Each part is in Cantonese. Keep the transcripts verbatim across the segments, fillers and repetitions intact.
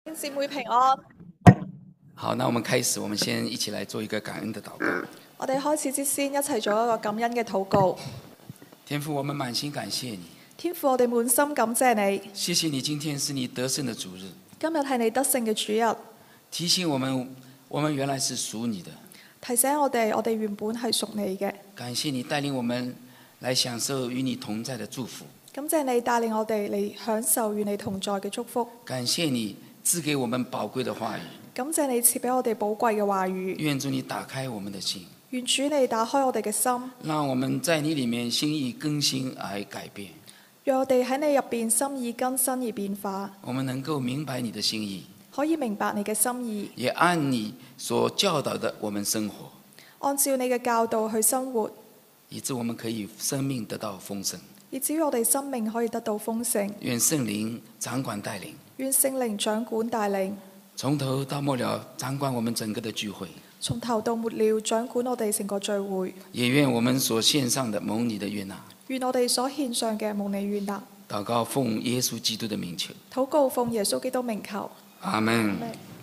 姊妹平安。 好，那我們開始，我們先一起來做一個感恩的禱告。 我哋開始之先，一齊做一個感恩嘅禱告。 天父，我們滿心感謝你。 天父，我哋滿心感謝你。 謝謝你，今天是你得勝的主日。 今日係你得勝嘅主日， 提醒我們，我們原來是屬你的。 提醒我哋，我哋原本係屬你嘅。 感謝你帶領我們來享受與你同在的祝福。 感謝你帶領我哋嚟享受與你同在嘅祝福。 感謝你賜給我們寶貴的話語。 感謝你賜俾我哋寶貴嘅話語。 願主你打開我們的心。 願主你打開我哋嘅心， 讓我們在你裡面心意更新而改變。 讓我哋喺你入邊心意更新而變化。 我們能夠明白你的心意， 可以明白你嘅心意， 也按你所教導的我們生活， 按照你嘅教導去生活， 以致我們可以生命得到豐盛。 以至於我哋生命可以得到豐盛。 願聖靈掌管帶領， 願聖靈掌管帶領， 從頭到末了掌管我們整個的聚會。 從頭到末了掌管我哋成個聚會。 也願我們所獻上的蒙你的悅納。 願我哋所獻上嘅蒙你悅納。 禱告奉耶穌基督的名求。 禱告奉耶穌基督名求。 阿門。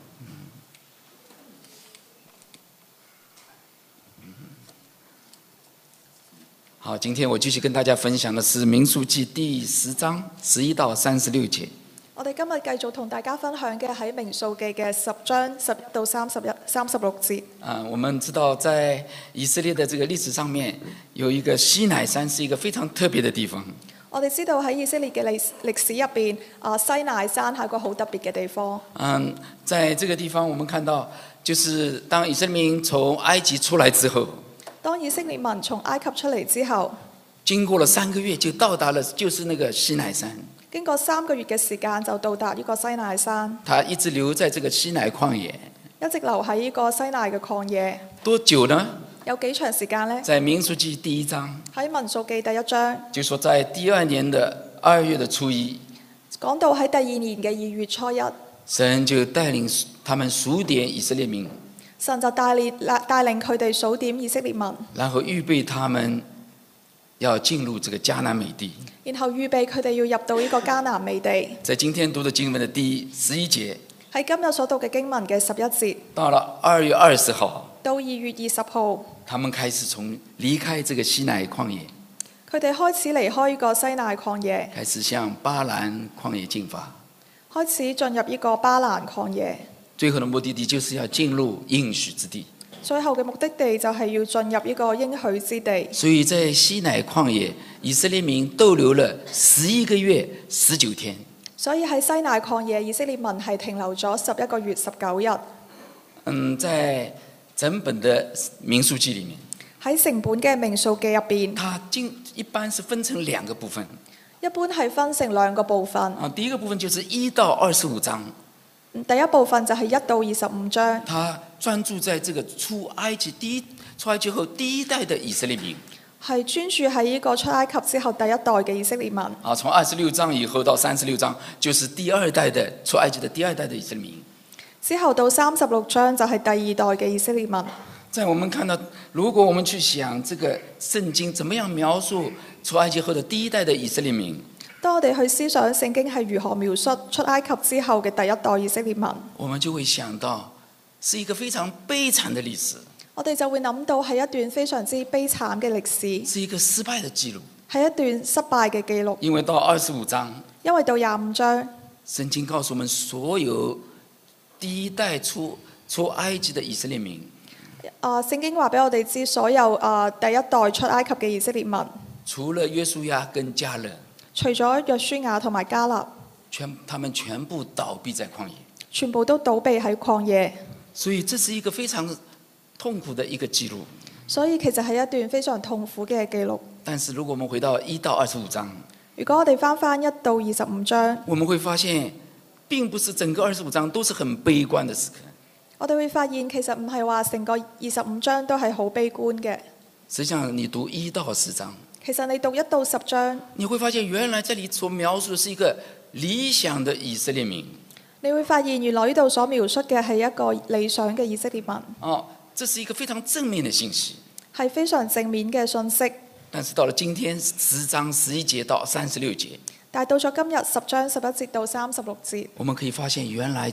好，今天我繼續跟大家分享的是民數記第十章十一到三十六節。 我哋今日繼續同大家分享嘅喺民數記嘅十章十一到三十一三十六節。 啊，我們知道在以色列的這個歷史上面，有一個西乃山是一個非常特別的地方。 我哋知道喺以色列嘅歷歷史入邊，啊西乃山係一個好特別嘅地方。 嗯，在這個地方，我們看到，就是當以色列民從埃及出來之後， 當以色列民從埃及出嚟之後， 經過了三個月就到達了，就是那個西乃山。 經過三個月嘅時間就到達呢個西乃山。 他一直留在這個西乃曠野， 一直留喺呢個西乃嘅曠野。 多久呢？ 有幾長時間呢？ 在民數記第一章， 喺民數記第一章， 就說在第二年的二月的初一， 講到喺第二年嘅二月初一， 神就帶領他們數點以色列民， 神就帶領帶領佢哋數點以色列民， 然後預備他們要進入這個迦南美地。 然後預備佢哋要入到呢個迦南美地。 在今天讀的經文的第十一節， 喺今日所讀嘅經文嘅十一節， 到了二月二十號， 到二月二十號， 他們開始從離開這個西乃曠野， 佢哋開始離開呢個西乃曠野， 開始向巴蘭曠野進發。 開始進入呢個巴蘭曠野。 最後的目的地就是要進入應許之地。 最後嘅目的地就係要進入呢個應許之地。 所以在西乃曠野，以色列民逗留了十一個月十九天。 所以喺西乃曠野，以色列民係停留咗十一個月十九日。 嗯，在整本的民數記裡面， 喺成本嘅民數記入邊， 它經一般是分成兩個部分。 一般係分成兩個部分。 啊，第一個部分就是一到二十五章。 第一部分就係一到二十五章。 它專注在這個出埃及第一出埃及後第一代的以色列民。 係專注喺呢個出埃及之後第一代嘅以色列民。 啊，從二十六章以後到三十六章，就是第二代的出埃及的第二代的以色列民。 之後到三十六章就係第二代嘅以色列民。 在我們看到，如果我們去想這個聖經怎麼樣描述出埃及後的第一代的以色列民， 當我哋去思想聖經係如何描述出埃及之後嘅第一代以色列民， 我們就會想到是一個非常悲慘的歷史。 我哋就會諗到係一段非常之悲慘嘅歷史， 是一個失敗的記錄， 係一段失敗嘅記錄。 因為到二十五章， 因為到廿五章， 聖經告訴我們，所有第一代出出埃及的以色列民， 啊，聖經話俾我哋知，所有啊第一代出埃及嘅以色列民， 除了約書亞跟迦勒， 除咗約書亞同埋迦勒， 全他們全部倒閉在曠野， 全部都倒閉喺曠野。 所以這是一個非常痛苦的一個記錄。 所以其實係一段非常痛苦嘅記錄。 但是如果我們回到一到二十五章， 如果我哋翻翻一到二十五章， 我們會發現並不是整個二十五章都是很悲觀的時刻。 我哋會發現其實唔係話成個二十五章都係好悲觀嘅。 實際上你讀一到十章， 其實你讀一到十章， 你會發現原來這裡所描述的是一個理想的以色列民。 你會發現原來呢度所描述嘅係一個理想嘅以色列民。 哦，這是一個非常正面的信息， 係非常正面嘅信息。 但是到了今天十章十一節到三十六節， 但係到咗今日十章十一節到三十六節， 我們可以發現原來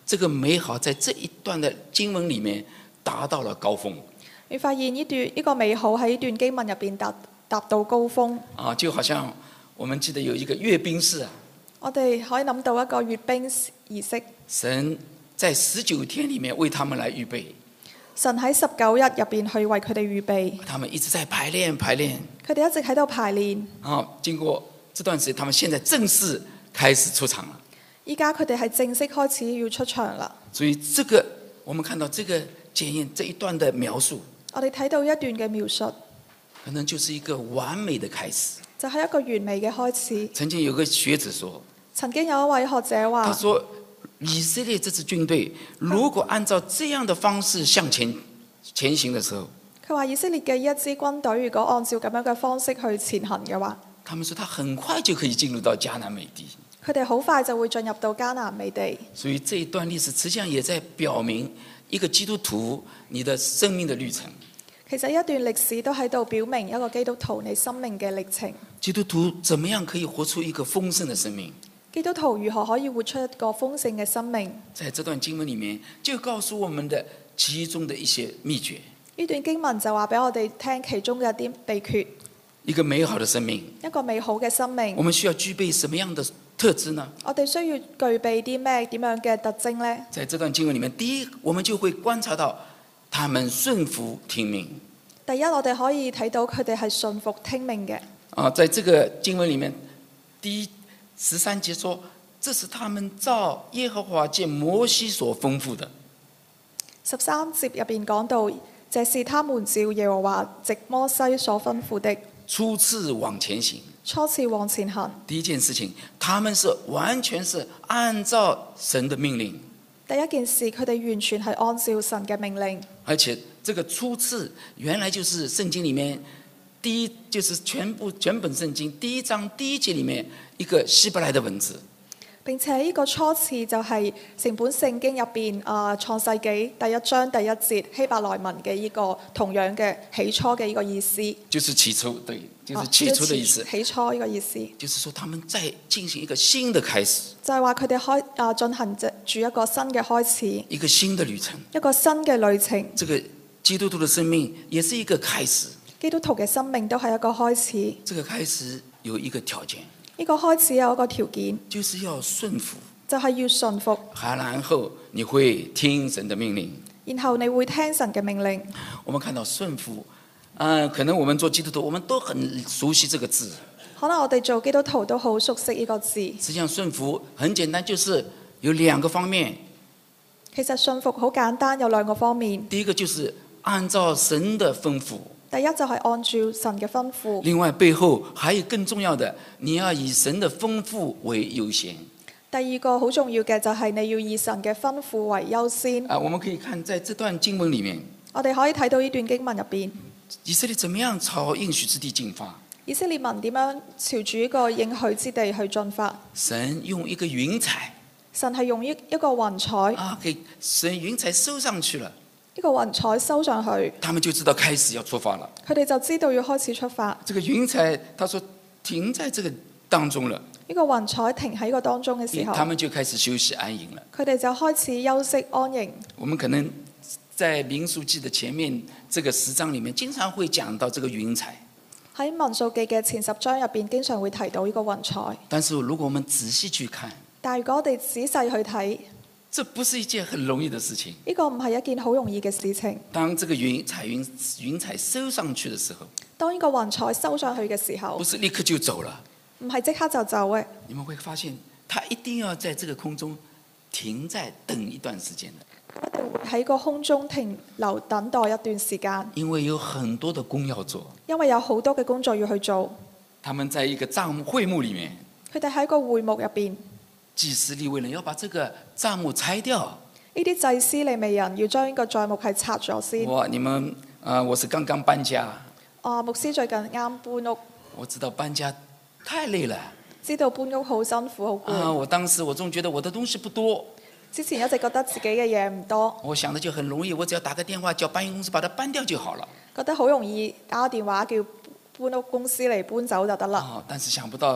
這個美好在這一段的經文裡面達到了高峰。 你發現呢段呢個美好喺呢段經文入邊達達到高峰。 啊，就好像我們記得有一個閱兵式啊， 我哋可以諗到一個閱兵儀式。 神在十九天裡面為他們來預備。 神喺十九日入邊去為佢哋預備。 他們一直在排練排練。 佢哋一直喺度排練。 啊，經過這段時間，他們現在正式開始出場了。 依家佢哋係正式開始要出場啦。 所以這個我們看到這個檢驗這一段的描述， 我哋睇到一段嘅描述， 可能就是一個完美的開始。 就係、是、一個完美嘅開始。 曾經有個學者說， 曾經有一位學者話， 他說以色列這支軍隊如果按照這樣的方式向前前行的時候， 佢話以色列嘅一支軍隊如果按照咁樣嘅方式去前行嘅話， 他們說他很快就可以進入到迦南美地。 佢哋好快就會進入到迦南美地。 所以這一段歷史實際上也在表明一個基督徒你的生命的旅程。 其實一段歷史都喺度表明一個基督徒你生命嘅歷程。 基督徒怎麼樣可以活出一個豐盛的生命？ 基督徒如何可以活出一個豐盛嘅生命？ 在這段經文裡面就告訴我們的其中的一些秘訣。 呢段經文就話俾我哋聽其中嘅一啲秘訣。 一個美好的生命， 一個美好嘅生命， 我們需要具備什麼樣的特質呢？ 我哋需要具備啲咩點樣嘅特徵呢？ 在這段經文裡面，第一，我們就會觀察到他們順服聽命。 第一，我哋可以睇到佢哋係順服聽命嘅。 啊，在這個經文裡面，第十三節說，這是他們照耶和華借摩西所吩咐的。 十三節入邊講到，這是他們照耶和華藉摩西所吩咐的。 初次往前行， 初次往前行。 第一件事情，他們是完全是按照神的命令。 第一件事，佢哋完全係按照神嘅命令。 而且這個初次原來就是聖經裡面第一，就是全部全本聖經第一章第一節裡面一個希伯來的文字。 並且呢個初次就係成本聖經入邊啊創世紀第一章第一節希伯來文嘅呢個同樣嘅起初嘅呢個意思。 就是起初，對，就是起初的意思。 啊、起初呢個意思。 就是說他們在進行一個新的開始。 就係話佢哋開啊進行住一個新嘅開始。 一個新的旅程。 一個新嘅旅程。 這個基督徒的生命也是一個開始。 基督徒嘅生命都係一個開始。 這個開始有一個條件。 呢個開始有一個條件， 就是要順服， 就係要順服。 然後你會聽神的命令， 然後你會聽神嘅命令。 我們看到順服，呃，可能我們做基督徒，我們都很熟悉這個字。 可能我哋做基督徒都好熟悉呢個字。 實際上順服很簡單，就是有兩個方面。 其實順服好簡單，有兩個方面。 第一個就是按照神的吩咐。 第一就係按照神嘅吩咐。 另外背後還有更重要的，你要以神的吩咐為優先。 第二個好重要嘅就係你要以神嘅吩咐為優先。 啊，我們可以看在這段經文裡面， 我哋可以睇到呢段經文入邊， 以色列怎麼樣朝應許之地進發？ 以色列民點樣朝住一個應許之地去進發？ 神用一個雲彩， 神係用一一個雲彩啊，給神雲彩收上去了。 呢個雲彩收上去， 他們就知道開始要出發了。 佢哋就知道要開始出發。 這個雲彩，他說停在這個當中了。 呢個雲彩停喺個當中嘅時候， 他們就開始休息安營了。 佢哋就開始休息安營。 我們可能在民數記的前面這個十章裡面，經常會講到這個雲彩。 喺民數記嘅前十章入邊，經常會提到呢個雲彩。 但是如果我們仔細去看， 但係如果我哋仔細去睇， 這不是一件很容易的事情。 呢個唔係一件好容易嘅事情。 當這個雲彩雲雲彩收上去的時候， 當呢個雲彩收上去嘅時候， 不是立刻就走了， 唔係即刻就走嘅。 你們會發現，它一定要在這個空中停在等一段時間的。 一定會喺個空中停留等待一段時間。 因為有很多的工要做。 因為有好多嘅工作要去做。 他們在一個帳幕會幕裡面， 佢哋喺個會幕入邊。 祭司利未人要把這個帳幕拆掉。 呢啲祭司利未人要將呢個帳幕係拆咗先。 我你們啊、呃，我是剛剛搬家。 啊，牧師最近啱搬屋。 我知道搬家太累了。 知道搬屋好辛苦好攰。 啊，我當時我總覺得我的東西不多。 之前一直覺得自己嘅嘢唔多。 我想的就很容易，我只要打個電話叫搬運公司把它搬掉就好了。 覺得好容易打個電話叫搬屋公司嚟搬走就得啦。 啊，但是想不到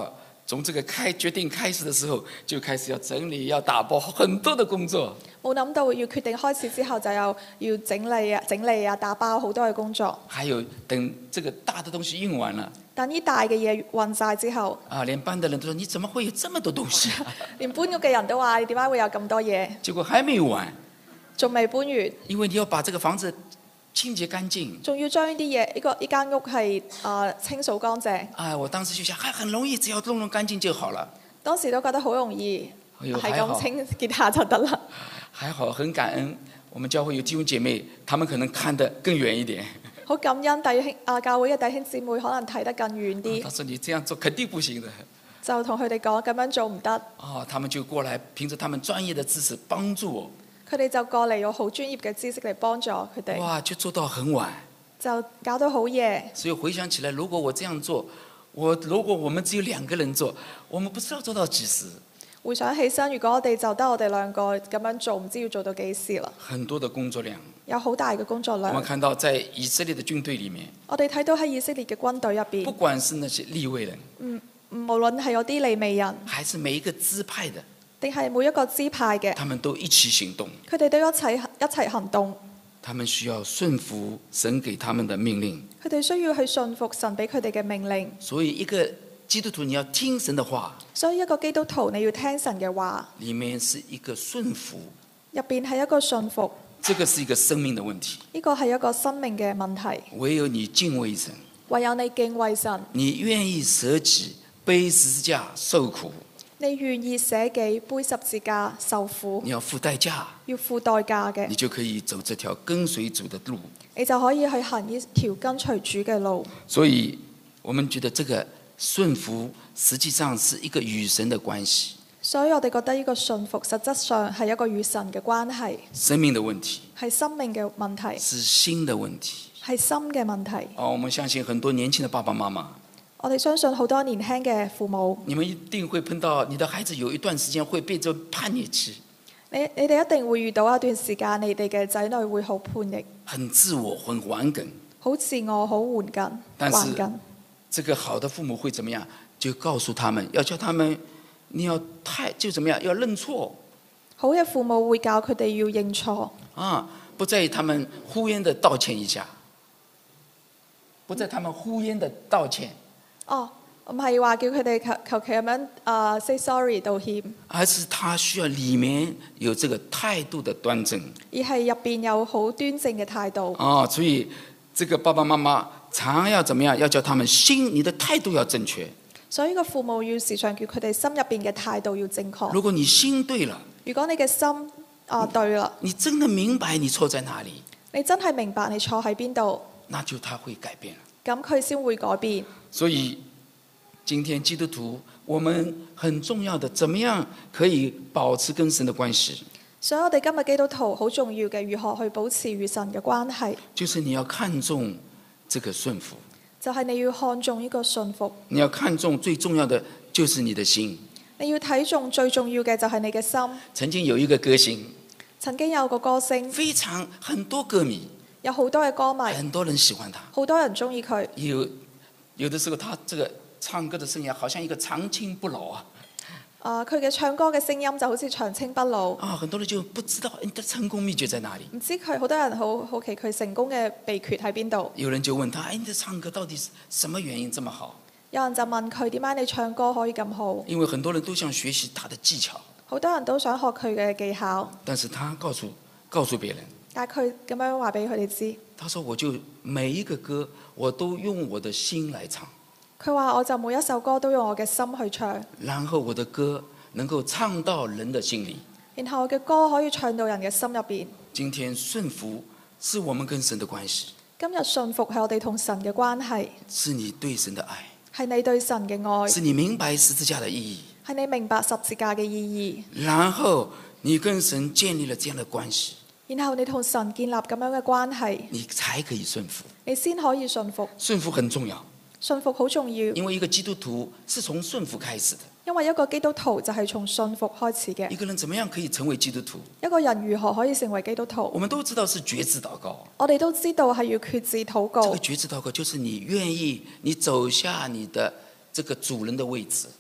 從這個開決定開始的時候，就開始要整理、要打包很多的工作。 冇諗到要決定開始之後，就有要整理啊、整理啊、打包好多嘅工作。 還有等這個大的東西運完了， 等呢大嘅嘢運晒之後， 啊，連搬的人都說：你怎麼會有這麼多東西？ 連搬屋嘅人都話：你點解會有咁多嘢？ 結果還沒完， 仲未搬完， 因為你要把這個房子清潔乾淨。 仲要將呢啲嘢呢個呢間屋係啊、呃、清掃乾淨。 啊，我當時就想，還很容易，只要弄弄乾淨就好了。 當時都覺得好容易， 哎呦係咁清潔下就得啦。 還好，很感恩，我們教會有弟兄姐妹，他們可能看得更遠一點。 好感恩弟兄啊，教會嘅弟兄姊妹可能睇得更遠啲。 他說：你這樣做肯定不行的。 就同佢哋講咁樣做唔得。 哦，他們就過來，憑着他們專業的知識幫助我。 佢哋就過嚟用好專業嘅知識嚟幫助佢哋。 哇，就做到很晚， 就搞到好夜。 所以回想起來，如果我這樣做，我如果我們只有兩個人做，我們不知道做到幾時。 回想起身，如果我哋就得我哋兩個咁樣做，唔知要做到幾時啦。 很多的工作量， 有好大嘅工作量。 我們看到在以色列的軍隊裡面， 我哋睇到喺以色列嘅軍隊入邊， 不管是那些利未人， 嗯，無論係有啲利未人， 還是每一個支派的， 定係每一個支派嘅， 他們都一起行動。 佢哋都一齊一齊行動。 他們需要順服神給他們的命令。 佢哋需要去順服神俾佢哋嘅命令。 所以一個基督徒你要聽神的話， 所以一個基督徒你要聽神嘅話， 裡面是一個順服， 入邊係一個順服。 這個是一個生命的問題。 呢個係一個生命嘅問題。 唯有你敬畏神， 唯有你敬畏神， 你願意捨己背十字架受苦， 你願意捨己背十字架受苦， 你要付代價， 要付代價嘅， 你就可以走這條跟隨主的路。 你就可以去行呢條跟隨主嘅路。 所以我們覺得這個順服實際上是一個與神的關係。 所以我哋覺得呢個順服實質上係一個與神嘅關係， 生命的問題， 係生命嘅問題， 是心的問題， 係心嘅問題。 哦，我們相信很多年輕的爸爸媽媽， 我哋相信好多年輕嘅父母， 你們一定會碰到你的孩子有一段時間會變成叛逆期， 你你哋一定會遇到一段時間，你哋嘅仔女會好叛逆， 很自我，很頑梗。 好自我，好頑梗， 但是頑梗。 這個好的父母會怎麼樣？就告訴他們，要叫他們，你要太就怎麼樣，要認錯。 好嘅父母會教佢哋要認錯。 啊，不在他們敷衍的道歉一下，不在他們敷衍的道歉。 哦，唔係話叫佢哋求求其咁樣啊 say sorry 道歉， 而是他需要裡面有這個態度的端正。 而係入邊有好端正嘅態度。 啊，所以這個爸爸媽媽常要怎麼樣？要叫他們心，你的態度要正確。 所以個父母要時常叫佢哋心入邊嘅態度要正確。 如果你心對了， 如果你嘅心啊對啦， 你真的明白你錯在哪裡， 你真係明白你錯喺邊度， 那就他會改變了。 咁佢先會改變。 所以今天基督徒，我們很重要的，怎麼樣可以保持跟神的關係？ 所以我哋今日基督徒好重要嘅，如何去保持與神嘅關係？ 就是你要看重這個順服， 就係你要看重呢個順服。 你要看重最重要的就是你的心。 你要睇重最重要嘅就係你嘅心。 曾經有一個歌星， 曾經有個歌星， 非常很多歌迷， 有好多嘅歌迷， 很多人喜歡他， 好多人中意佢。 有有的時候他這個唱歌的聲音好像一個長青不老啊。 啊！佢嘅唱歌嘅聲音就好似長青不老。 啊，很多人就不知道你的成功秘訣在哪裡。 唔知佢好多人好好奇佢成功嘅秘訣喺邊度。 有人就問他：哎，你的唱歌到底是什麼原因這麼好？ 有人就問佢點解你唱歌可以咁好？ 因為很多人都想學習他的技巧。 好多人都想學佢嘅技巧。 但是他告訴告訴別人， 但係佢咁樣話俾佢哋知。 他說：我就每一個歌我都用我的心來唱。 佢話我就每一首歌都用我嘅心去唱， 然後我的歌能夠唱到人的心裡。 然後我嘅歌可以唱到人嘅心入邊。 今天順服是我們跟神的關係。 今日順服係我哋同神嘅關係， 是你對神的愛， 係你對神嘅愛， 是你明白十字架的意義， 係你明白十字架嘅意義。 然後你跟神建立了這樣的關係， 然後你同神建立咁樣嘅關係， 你才可以順服。 你先可以順服。 順服很重要， 順服好重要， 因為一個基督徒是從順服開始的。 因為一個基督徒就係從順服開始嘅。 一個人怎麼樣可以成為基督徒？ 一個人如何可以成為基督徒？ 我們都知道是決志禱告。 我哋都知道係要決志禱告。 這個決志禱告就是你願意，你走下你的這個主人的位置。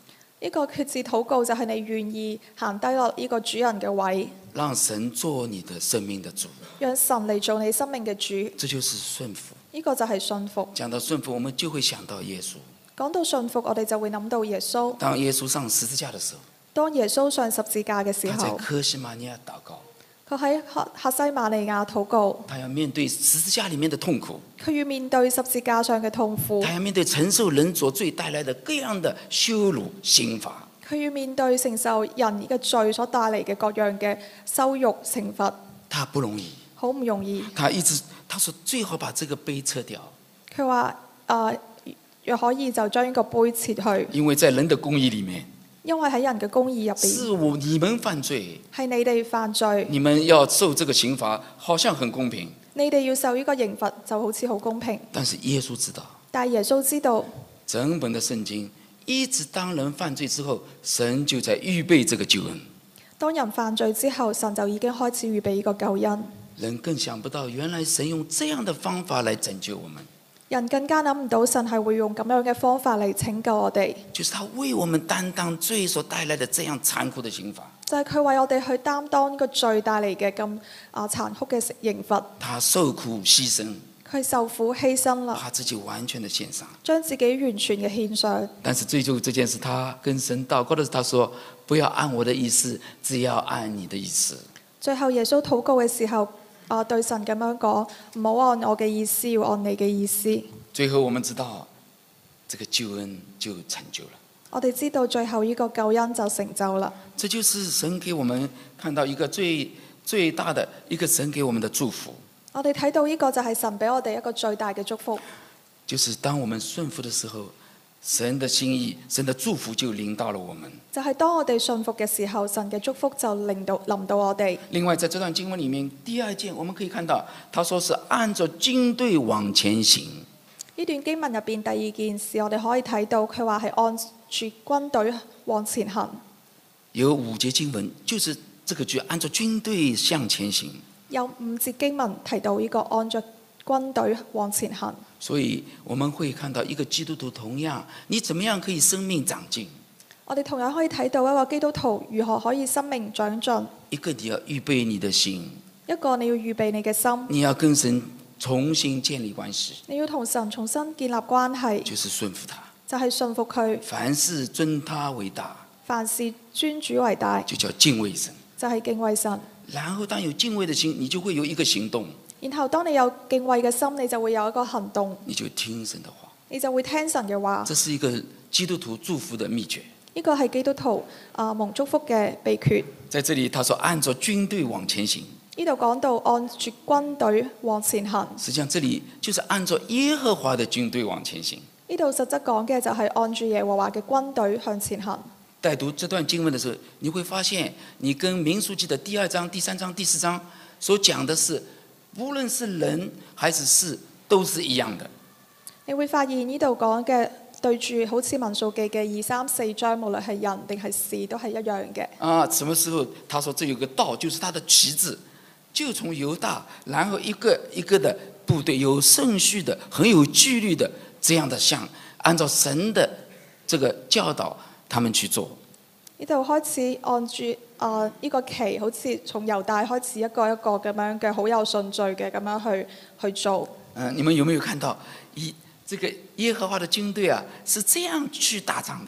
呢個決志禱告就係你願意行低落呢個主人嘅位， 讓神做你的生命的主， 讓神嚟做你生命嘅主。 這就是順服。 呢個就係信服。 講到順服，我們就會想到耶穌。 講到信服，我哋就會諗到耶穌。 當耶穌上十字架的時候， 當耶穌上十字架嘅時他在候， 客西馬尼亞禱告， 佢喺客客西馬尼亞禱告， 他要面對十字架裡面的痛苦， 佢要面對十字架上嘅痛苦， 他要面對承受人所罪帶來的各樣的羞辱刑罰。 佢要面對承受人嘅罪所帶嚟嘅各樣嘅羞辱懲罰， 他不容易， 好唔容易。 他一直他說最好把這個杯撤掉， 佢話誒，若可以就將呢個杯撤去， 因為在人的公義裡面， 因為喺人嘅公義入是邊， 我你們犯罪， 係你哋犯罪， 你們要受這個刑罰，好像很公平。 你哋要受呢個刑罰就好似好公平。 但是耶穌知道， 但係耶穌知道， 整本的聖經一直當人犯罪之後，神就在預備這個救恩。 當人犯罪之後，神就已經開始預備呢個救恩。 人更想不到，原來神用這樣的方法來拯救我們。 人更加諗唔到神係會用咁樣嘅方法嚟拯救我哋， 就是他為我們擔當罪所帶來的這樣殘酷的刑罰。 就係佢為我哋去擔當呢個罪帶嚟嘅咁啊殘酷嘅刑罰。 他受苦犧牲， 佢受苦犧牲啦， 把自己完全的獻上。 將自己完全嘅獻上。 但是最終這件事，他跟神禱告的時候，他說：不要按我的意思，只要按你的意思。 最後耶穌禱告嘅時候，啊對神咁樣講：唔好按我嘅意思，要按你嘅意思。 最後我們知道，這個救恩就成就了。 我哋知道最後呢個救恩就成就啦。 這就是神給我們看到一個最最大的一個神給我們的祝福。 我哋睇到呢個就係神俾我哋一個最大嘅祝福， 就是當我們順服的時候，神的心意、神的祝福就臨到了我們。 就係當我哋信服嘅時候，神嘅祝福就令到臨到我哋。 另外，在這段經文裡面，第二件我們可以看到，他說是按着軍隊往前行。 呢段經文入邊第二件事，我哋可以睇到佢話係按住軍隊往前行。 有五節經文，就是這個句按照軍隊向前行。 有五節經文提到呢個按着軍隊往前行。 所以我們會看到一個基督徒同樣，你怎麼樣可以生命長進？ 我哋同樣可以睇到一個基督徒如何可以生命長進。 一個你要預備你的心， 一個你要預備你嘅心， 你要跟神重新建立關係， 你要同神重新建立關係， 就是順服他， 就係信服佢。 凡事尊他為大， 凡事尊主為大， 就叫敬畏神。 就係敬畏神。 然後當有敬畏的心，你就會有一個行動， 然後當你有敬畏嘅心，你就會有一個行動， 你就聽神的話， 你就會聽神嘅話。 這是一個基督徒祝福的秘訣。 呢個係基督徒啊蒙祝福嘅秘訣。 在這裡，他說按照軍隊往前行。 呢度講到按住軍隊往前行。 實際上，這裡就是按照耶和華的軍隊往前行。 呢度實質講嘅就係按住耶和華嘅軍隊向前行。 在讀這段經文的時候，你會發現，你跟民數記的第二章、第三章、第四章所講的是，無論是人還是事，都是一樣的。 你會發現呢度講嘅對住好似民數記嘅二三四章，無論係人定係事，都係一樣嘅。 啊，什麼時候他說這有個道，就是他的旗幟，就從猶大，然後一個一個的部隊，有順序的，很有紀律的，這樣的像按照神的這個教導，他們去做。 呢度開始按住啊呢個旗，好似從猶大開始一個一個咁樣嘅好有順序嘅咁樣去去做。 嗯、呃，你們有沒有看到一這個耶和華的軍隊啊，是這樣去打仗的？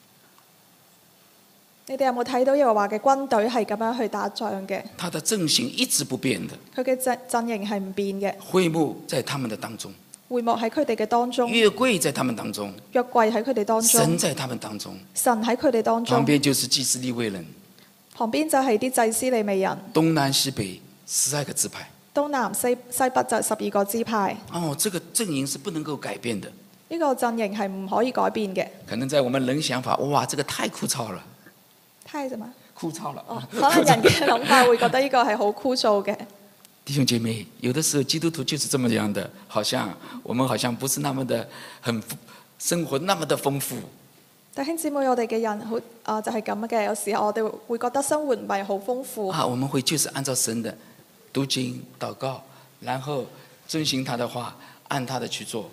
你哋有冇睇到耶和華嘅軍隊係咁樣去打仗嘅？ 他的陣型一直不變的， 佢嘅陣陣營係唔變嘅。 會幕在他們的當中， 會幕喺佢哋嘅當中， 約櫃在他們當中， 約櫃喺佢哋當中， 神在他們當中， 神喺佢哋當中， 旁邊就是祭司利未人， 旁邊就係啲祭司利未人， 東南西北十二個支派， 東南西西北就十二個支派。 哦，這個陣營是不能夠改變的。 呢個陣營係唔可以改變嘅。 可能在我們人想法，哇，這個太枯燥了。 太什麼？ 枯燥了。 哦，可能人嘅諗法會覺得呢個係好枯燥嘅。 弟兄姐妹，有的時候基督徒就是這麼樣的，好像我們好像不是那麼的很生活那麼的豐富。 弟兄姊妹，我哋嘅人好啊、呃，就係咁嘅。有時候我哋會覺得生活唔係好豐富。 啊，我們會就是按照神的讀經禱告，然後遵行他的話，按他的去做。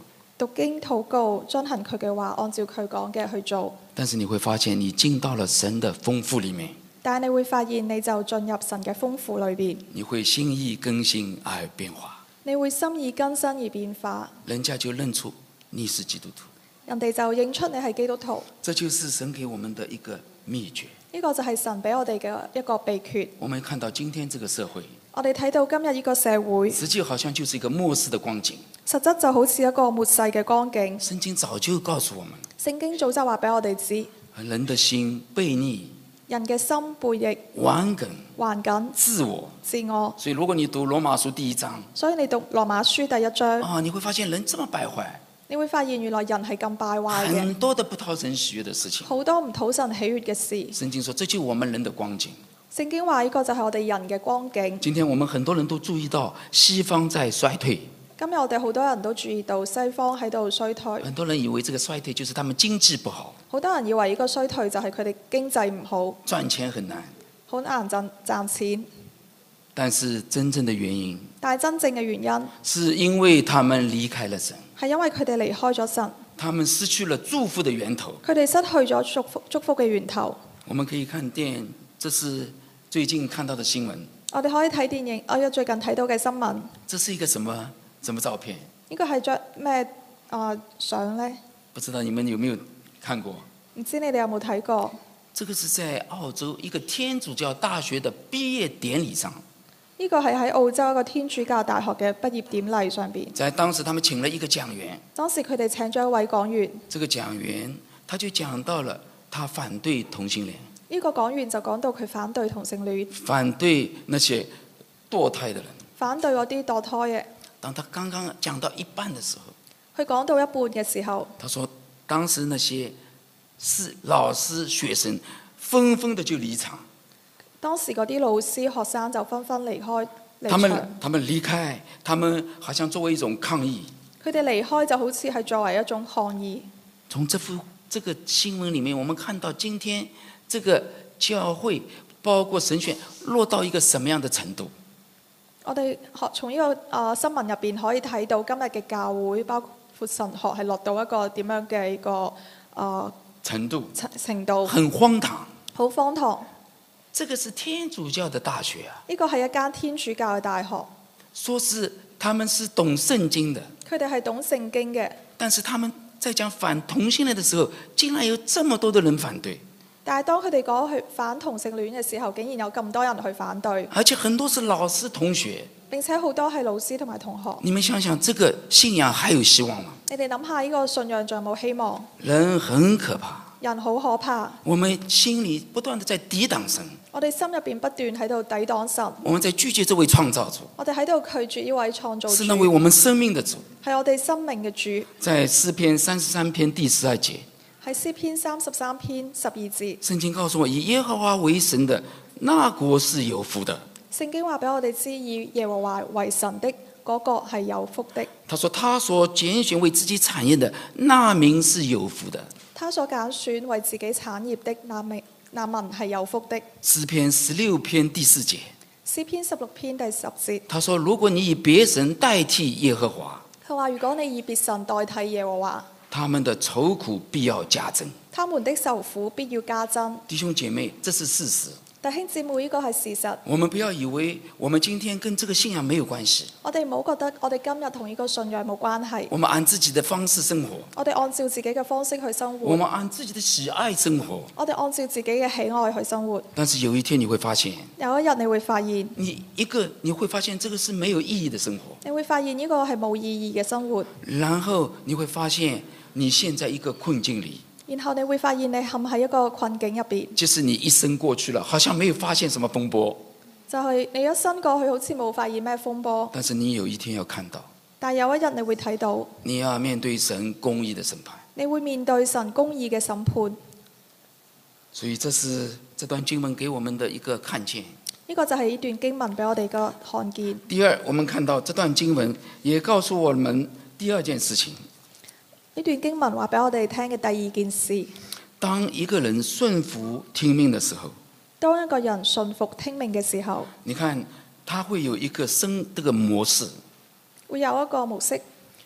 讀經禱告，遵行佢嘅話，按照佢講嘅去做。 但是你會發現，你進到了神的豐富裡面， 但係你會發現，你就進入神嘅豐富裏邊， 你會心意更新而變化， 你會心意更新而變化， 人家就認出你是基督徒。 人哋就認出你係基督徒。 這就是神給我們的一個秘訣。 呢個就係神俾我哋嘅一個秘訣。 我們看到今天這個社會， 我哋睇到今日呢個社會， 實際好像就是一個末世的光景。 實質就好似一個末世嘅光景。 聖經早就告訴我們， 聖經早就話俾我哋知， 人的心悖逆、 人嘅心背逆、 頑梗、 頑梗、 自我。 自我。 所以如果你讀羅馬書第一章， 所以你讀羅馬書第一章， 啊，你會發現人這麼敗壞， 你會發現原來人係咁敗壞嘅， 很多的不討神喜悅的事情。 好多唔討神喜悅嘅事。 聖經說，這就是我們人的光景。 聖經話呢個就係我哋人嘅光景。 今天我們很多人都注意到西方在衰退， 今日我哋好多人都注意到西方喺度衰退， 很多人以為這個衰退就是他們經濟不好， 好多人以為呢個衰退就係佢哋經濟唔好， 賺錢很難。 好難賺賺錢。 但是真正的原因， 但係真正嘅原因是因為他們離開了神， 係因為佢哋離開咗神， 他們失去了祝福的源頭。 佢哋失去咗祝福祝福嘅源頭。 我們可以看見，這是最近看到的新聞。 我哋可以睇電影，我有最近睇到嘅新聞。 這是一個什麼什麼照片？ 呢個係張咩啊相呢？ 不知道你們有沒有看過？ 唔知你哋有冇睇過？ 這個是在澳洲一個天主教大學的畢業典禮上。 呢個係喺澳洲一個天主教大學嘅畢業典禮上邊。 在當時，他們請了一個講員。 當時佢哋請咗一位講員。 這個講員他就講到了，他反對同性戀。 呢個講員就講到佢反對同性戀， 反對那些墮胎的人。 反對嗰啲墮胎嘅。 當他剛剛講到一半的時候， 佢講到一半嘅時候， 他說當時那些是老師學生紛紛的就離場。 當時嗰啲老師學生就紛紛離開離他們場。 他們離開，他們好像作為一種抗議。 佢哋離開就好似係作為一種抗議。從這幅這個新聞裡面，我們看到今天這個教會包括神學落到一個什麼樣的程度？ 我哋學從呢個啊新聞入邊可以睇到今日嘅教會包括神學係落到一個點樣嘅一個啊程度程程度， 很荒唐， 好荒唐。 這個是天主教的大學啊！ 呢個係一間天主教嘅大學， 說是他們是懂聖經的， 佢哋係懂聖經嘅， 但是他們在講反同性戀的時候，竟然有這麼多的人反對。 但係當佢哋講去反同性戀嘅時候，竟然有咁多人去反對， 而且很多是老師同學。 並且好多係老師同埋同學。 你們想想，這個信仰還有希望嗎？ 你哋諗下，呢個信仰仲有冇希望？ 人很可怕， 人好可怕。 我們心裡不斷地在抵擋神， 我哋心入邊不斷喺度抵擋神。 我們在拒絕這位創造主， 我哋喺度拒絕呢位創造主， 是那位我們生命的主。 係我哋生命嘅主。 在詩篇三十三篇第十二節， 喺詩篇三十三篇十二節， 聖經告訴我，以耶和華為神的那國是有福的。 聖經話俾我哋知，以耶和華為神的嗰個係有福的。 他說，他所揀選為自己產業的那民是有福的。 他所揀選為自己產業的那民那民係有福的。 詩篇十六篇第四節， 詩篇十六篇第十節， 他說，如果你以別神代替耶和華， 佢話如果你以別神代替耶和華， 他們的愁苦必要加增。 他們的受苦必要加增。 弟兄姐妹，這是事實。 弟兄姊妹，呢個係事實。 我們不要以為我們今天跟這個信仰沒有關係。 我哋唔好覺得我哋今日同呢個信仰冇關係。 我們按自己的方式生活。 我哋按照自己嘅方式去生活。 我們按自己的喜愛生活。 我哋按照自己嘅喜愛去生活。 但是有一天你會發現， 有一日你會發現， 你一個你會發現這個是沒有意義的生活。 你會發現呢個係冇意義嘅生活。 然後你會發現你陷在一個困境裡。 然後你會發現你陷喺一個困境入邊， 就是你一生過去了，好像沒有發現什麼風波。 就係你一生過去，好似冇發現咩風波。 但是你有一天要看到， 但有一日你會睇到， 你要面對神公義的審判。 你會面對神公義嘅審判。 所以這是這段經文給我們的一個看見。 呢個就係呢段經文俾我哋嘅看見。 第二，我們看到這段經文也告訴我們第二件事情。 呢段經文話俾我哋聽嘅第二件事， 當一個人順服聽命的時候， 當一個人順服聽命嘅時候， 你看他會有一個生這個模式。 會有一個模式。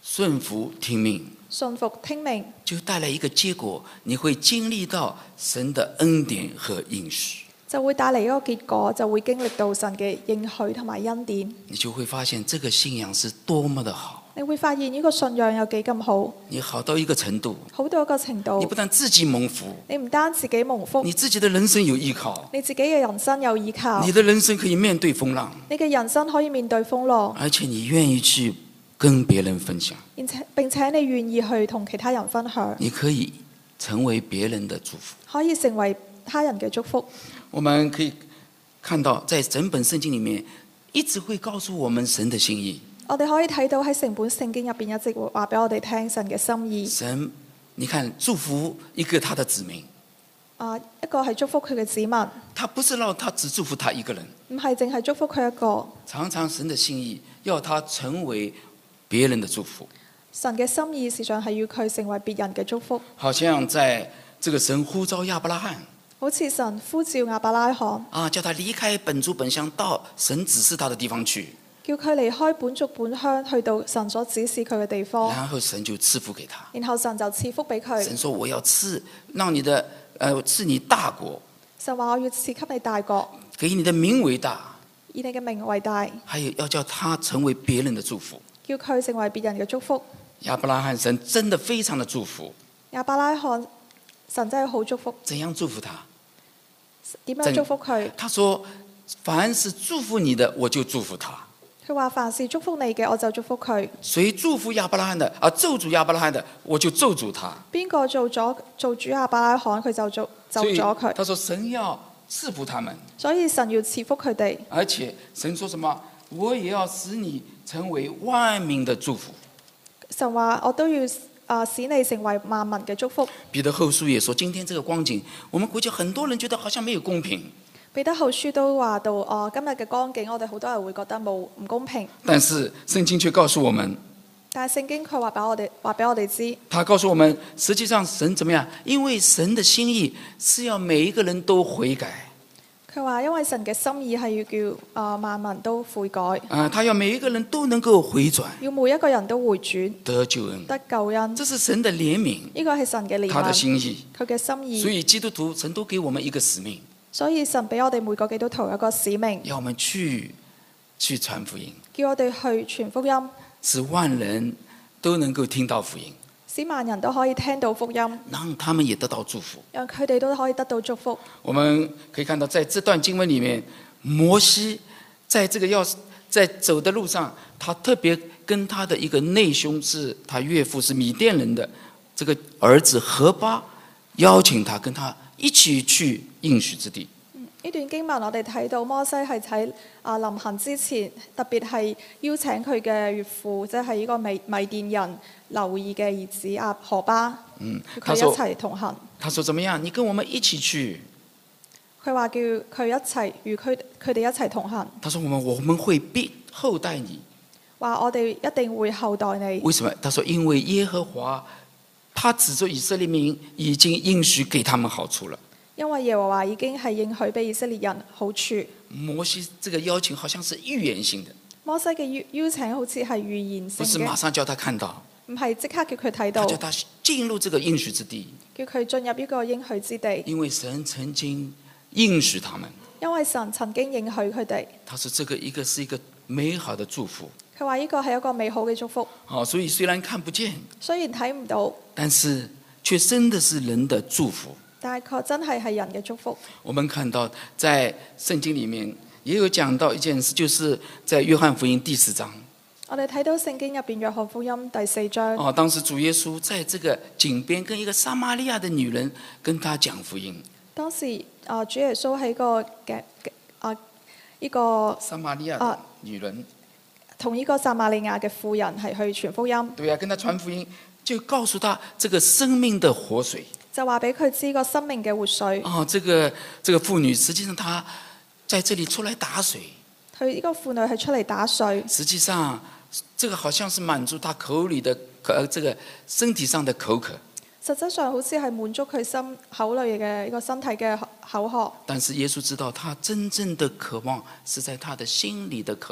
順服聽命， 信服聽命， 就帶來一個結果，你會經歷到神的恩典和應許， 就會帶嚟一個結果，就會經歷到神嘅應許同埋恩典。 你就會發現這個信仰是多麼的好。 你會發現呢個信仰有幾咁好， 你好到一個程度， 好到一個程度， 你不但自己蒙福， 你唔單自己蒙福， 你自己的人生有依靠， 你自己嘅人生有依靠， 你的人生可以面對風浪， 你嘅人生可以面對風浪， 而且你願意去跟別人分享， 並且並且你願意去同其他人分享， 你可以成為別人的祝福， 可以成為他人嘅祝福。 我們可以看到在整本聖經裡面一直會告訴我們神的心意。 我哋可以睇到喺成本聖經入邊一直會話俾我哋聽神嘅心意。 神，你看祝福一個他的子民， 啊，一個係祝福佢嘅子民， 他不是讓他只祝福他一個人， 唔係淨係祝福佢一個。 常常神的心意要他成為別人的祝福。 神嘅心意時常係要佢成為別人嘅祝福。 好像在這個神呼召亞伯拉罕， 好似神呼召亞伯拉罕， 啊，叫他離開本族本鄉，到神指示他的地方去。 叫佢離開本族本鄉，去到神所指示佢嘅地方。 然後神就賜福給他。 然後神就賜福俾佢。 神說：我要賜，讓你的，呃，賜你大國。 神話我要賜給你大國， 給你的名為大， 以你嘅名為大。 還有要叫他成為別人的祝福。 叫佢成為別人嘅祝福。 亞伯拉罕神真的非常的祝福。 亞伯拉罕神真係好祝福。 怎樣祝福他？ 點樣祝福佢？ 他說：凡是祝福你的，我就祝福他。 佢話：凡是祝福你嘅，我就祝福佢。 誰祝福亞伯拉罕的，啊，咒詛亞伯拉罕的，我就咒詛他。 邊個做咗做主亞伯拉罕，佢就做咒咗佢。 他說神要賜福他們， 所以神要賜福佢哋。 而且神說什麼？我也要使你成為萬民的祝福。 神話我都要啊使你成為萬民嘅祝福。 彼得後書也說，今天這個光景，我們國家很多人覺得好像沒有公平。 彼得後書都話到，哦，今日嘅光景，我哋好多人會覺得冇唔公平。 但是聖經卻告訴我們， 但係聖經佢話俾我哋話俾我哋知， 他告訴我們，實際上神怎麼樣？因為神的心意是要每一個人都悔改。 佢話因為神嘅心意係要叫啊、呃、萬民都悔改。 啊，他要每一個人都能夠回轉， 要每一個人都回轉， 得救恩， 得救恩。 這是神的憐憫， 呢個係神嘅憐憫， 他的心意， 佢嘅心意。 所以基督徒神都給我們一個使命。 所以神俾我哋每個基督徒有個使命， 要我們去去傳福音， 叫我哋去傳福音， 使萬人都能夠聽到福音， 使萬人都可以聽到福音， 讓他們也得到祝福。 讓佢哋都可以得到祝福。 我們可以看到，在這段經文裡面，摩西在這個要在走的路上，他特別跟他的一個內兄，是他岳父是米甸人的這個兒子何巴，邀請他跟他一起去應許之地。 呢段經文我哋睇到摩西係喺啊臨行之前，特別係邀請佢嘅岳父，即係呢個米米甸人流珥嘅兒子阿何巴， 嗯， 佢一齊同行。 他說：怎麼樣？你跟我們一起去。 佢話叫佢一齊與佢佢哋一齊同行。 他說：我們我們會必厚待你。 話我哋一定會厚待你。 為什麼？他說：因為耶和華他指着以色列民已經應許給他們好處了。 因為耶和華已經係應許俾以色列人好處。 摩西這個邀請好像是預言性的。 摩西嘅邀邀請好似係預言性嘅， 不是馬上叫他看到， 唔係即刻叫佢睇到， 他叫他進入這個應許之地， 叫佢進入呢個應許之地。 因為神曾經應許他們， 因為神曾經應許佢哋。 他說這個一個是一個美好的祝福。 佢話呢個係一個美好嘅祝福。 好，所以雖然看不見， 雖然睇唔到， 但是卻真的是人的祝福。 但係確真係係人嘅祝福。 我們看到在聖經裡面也有講到一件事，就是在約翰福音第四章。 我哋睇到聖經入邊約翰福音第四章。 哦，當時主耶穌在這個井邊跟一個撒瑪利亞的女人跟他講福音。 當時啊，主耶穌喺個嘅啊呢個撒瑪利亞的女人同呢個撒瑪利亞嘅婦人係去傳福音。 對啊，跟他傳福音，就告訴他這個生命的活水。 就話俾佢知個生命嘅活水。 哦，這個這個婦女實際上她在這裡出來打水。 佢呢個婦女係出嚟打水。 實際上，這個好像是滿足她口裡的呃這個身體上的口渴。 實質上好似係滿足佢心口裡嘅一個身體嘅口渴。 但是耶穌知道，他真正的渴望是在他的心裡的渴望。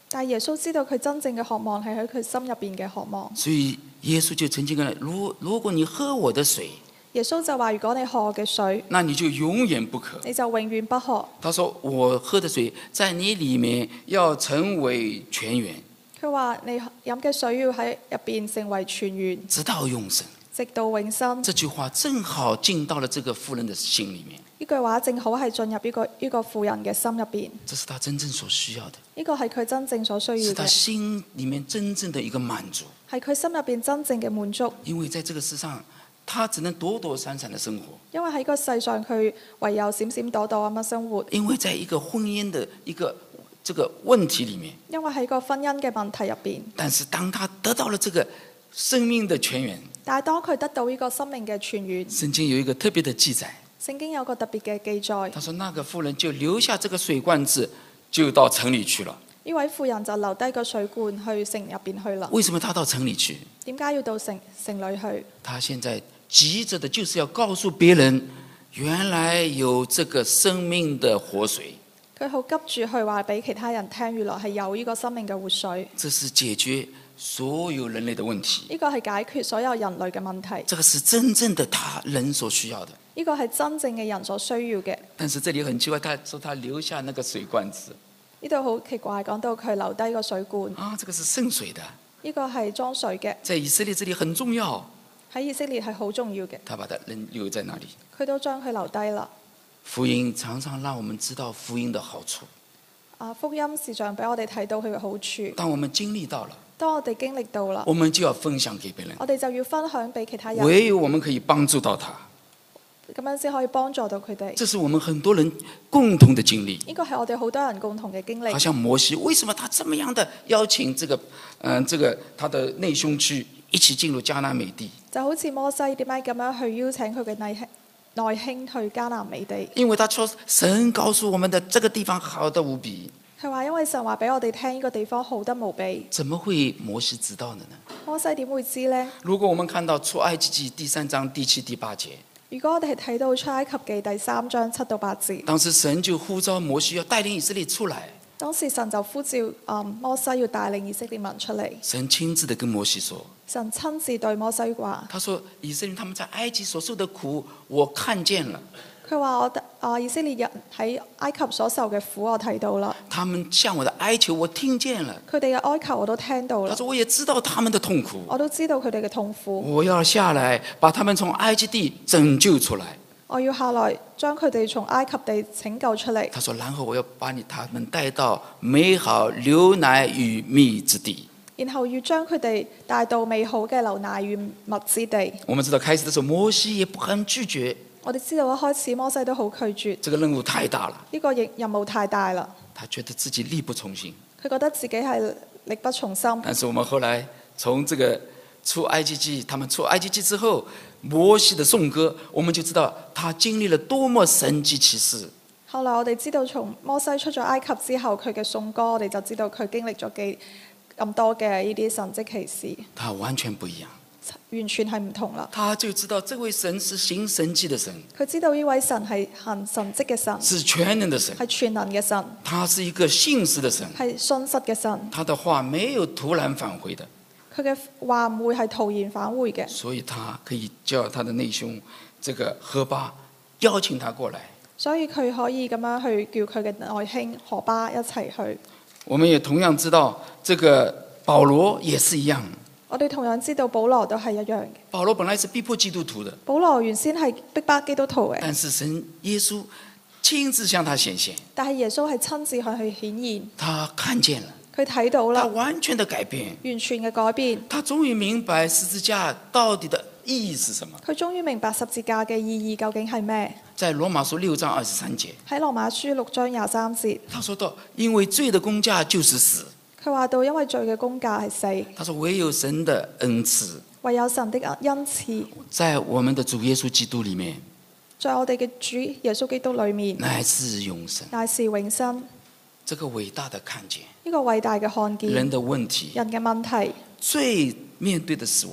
但係耶穌知道佢真正嘅渴望係喺佢心入邊嘅渴望。 所以耶穌就曾經跟他，如如果你喝我的水， 耶穌就話：如果你喝我嘅水， 那你就永遠不渴。 你就永遠不渴。 他說：我喝的水在你裏面要成為泉源， 佢話你飲嘅水要喺入邊成為泉源， 直到永生。 直到永生。 這句話正好進到了這個婦人的心裏面。 呢句話正好係進入呢個呢個婦人嘅心入邊。 這是他真正所需要的， 呢個係佢真正所需要是他嘅， 心裏面真正的一個滿足。 係佢心入邊真正嘅滿足。 因為在這個世上，他只能躲躲閃閃的生活。 因為喺個世上佢唯有閃閃躲躲咁樣生活。 因為在一個婚姻的一個這個問題裏面， 因為喺個婚姻嘅問題入邊。 但是當他得到了這個生命的泉源， 但係當佢得到呢個生命嘅泉源， 聖經有一個特別的記載。 聖經有個特別嘅記載。 他說那個婦人就留下這個水罐子，就到城裏去了。 呢位婦人就留低個水罐去城入邊去啦。 為什麼他到城裏去？ 點解要到城城裏去？ 他現在急着的就是要告訴別人，原來有這個生命的活水。 佢好急住去話俾其他人聽，原來係有呢個生命嘅活水。 這是解決所有人類的問題。 呢個係解決所有人類嘅問題。 這個是真正的他人所需要的。 呢個係真正嘅人所需要嘅。 但是這裡很奇怪，他說他留下那個水罐子。 呢度好奇怪，講到佢留低個水罐。 啊，這個是聖水的。 呢個係裝水嘅。 在以色列這裡很重要。 喺以色列係好重要嘅。 他把它扔留在那裡。 佢都將佢留低啦。 福音常常讓我們知道福音的好處。 啊，福音時常俾我哋睇到佢嘅好處。 當我們經歷到了， 當我哋經歷到啦， 我們就要分享給別人。 我哋就要分享俾其他人。 唯有我們可以幫助到他。 咁樣先可以幫助到佢哋。 這是我們很多人共同的經歷。 呢個係我哋好多人共同嘅經歷。 好像摩西，為什麼他這麼樣的邀請這個，嗯、呃，這個他的內兄去一起進入迦南美地？ 就好似摩西點解咁樣去邀請佢嘅內兄內兄去迦南美地？ 因為他說神告訴我們的這個地方好得無比。 佢話因為神話俾我哋聽呢個地方好得無比。 怎麼會摩西知道的呢？ 摩西點會知呢？ 如果我們看到出埃及記第三章第七、第八節。 如果我哋係睇到出埃及記第三章七到八節， 當時神就呼召摩西要帶領以色列出來。 當時神就呼召啊、嗯、摩西要帶領以色列民出嚟。 神親自的跟摩西說， 神親自對摩西話， 他說以色列他們在埃及所受的苦，我看見了。 佢話我啊以色列人喺埃及所受嘅苦我睇到啦。 他們向我的哀求我聽見了。 佢哋嘅哀求我都聽到啦。 他說我也知道他們的痛苦。 我都知道佢哋嘅痛苦。 我要下來把他們從埃及地拯救出來。 我要下來將佢哋從埃及地拯救出嚟。 他說然後我要把你他們帶到美好流奶與蜜之地。 然後要將佢哋帶到美好嘅流奶與蜜之地。 我們知道開始的時候摩西也不很拒絕。 我哋知道一開始摩西都好拒絕。 這個任務太大了。 呢個任務太大啦。 他覺得自己力不從心。 佢覺得自己係力不從心。 但是我們後來從這個出埃及記，他們出埃及記之後，摩西的頌歌，我們就知道他經歷了多麼神蹟奇事。 後來我哋知道從摩西出咗埃及之後，佢嘅頌歌，我哋就知道佢經歷咗幾咁多嘅呢啲神蹟奇事。 他完全不一樣。 完全係唔同啦。 他就知道這位神是行神蹟的神。 佢知道呢位神係行神蹟嘅神。 是全能的神。 係全能嘅神。 他是一個信實的神。 係信實嘅神。 他的話沒有突然返回的。 佢嘅話唔會係突然返回嘅。 所以他可以叫他的內兄這個何巴邀請他過來。 所以佢可以咁樣去叫佢嘅內兄何巴一齊去。 我們也同樣知道，這個保羅也是一樣。 我哋同樣知道保羅都係一樣嘅。 保羅本來是逼迫基督徒的。 保羅原先係逼迫基督徒嘅。 但是神耶穌親自向他顯現。 但係耶穌係親自向佢顯現。 他看見了。 佢睇到啦。 他完全的改變。 完全嘅改變。 他終於明白十字架到底的意義是什麼。 佢終於明白十字架嘅意義究竟係咩？ 在羅馬書六章二十三節。 喺羅馬書六章廿三節。 他說到，因為罪的工價就是死。 佢話到，因為罪嘅工價係死。 他說唯有神的恩賜， 唯有神的恩賜， 在我們的主耶穌基督裏面， 在我哋嘅主耶穌基督裏面， 乃是永生， 乃是永生。 這個偉大的看見， 呢個偉大嘅看見， 人的問題， 人嘅問題， 罪面對的死亡，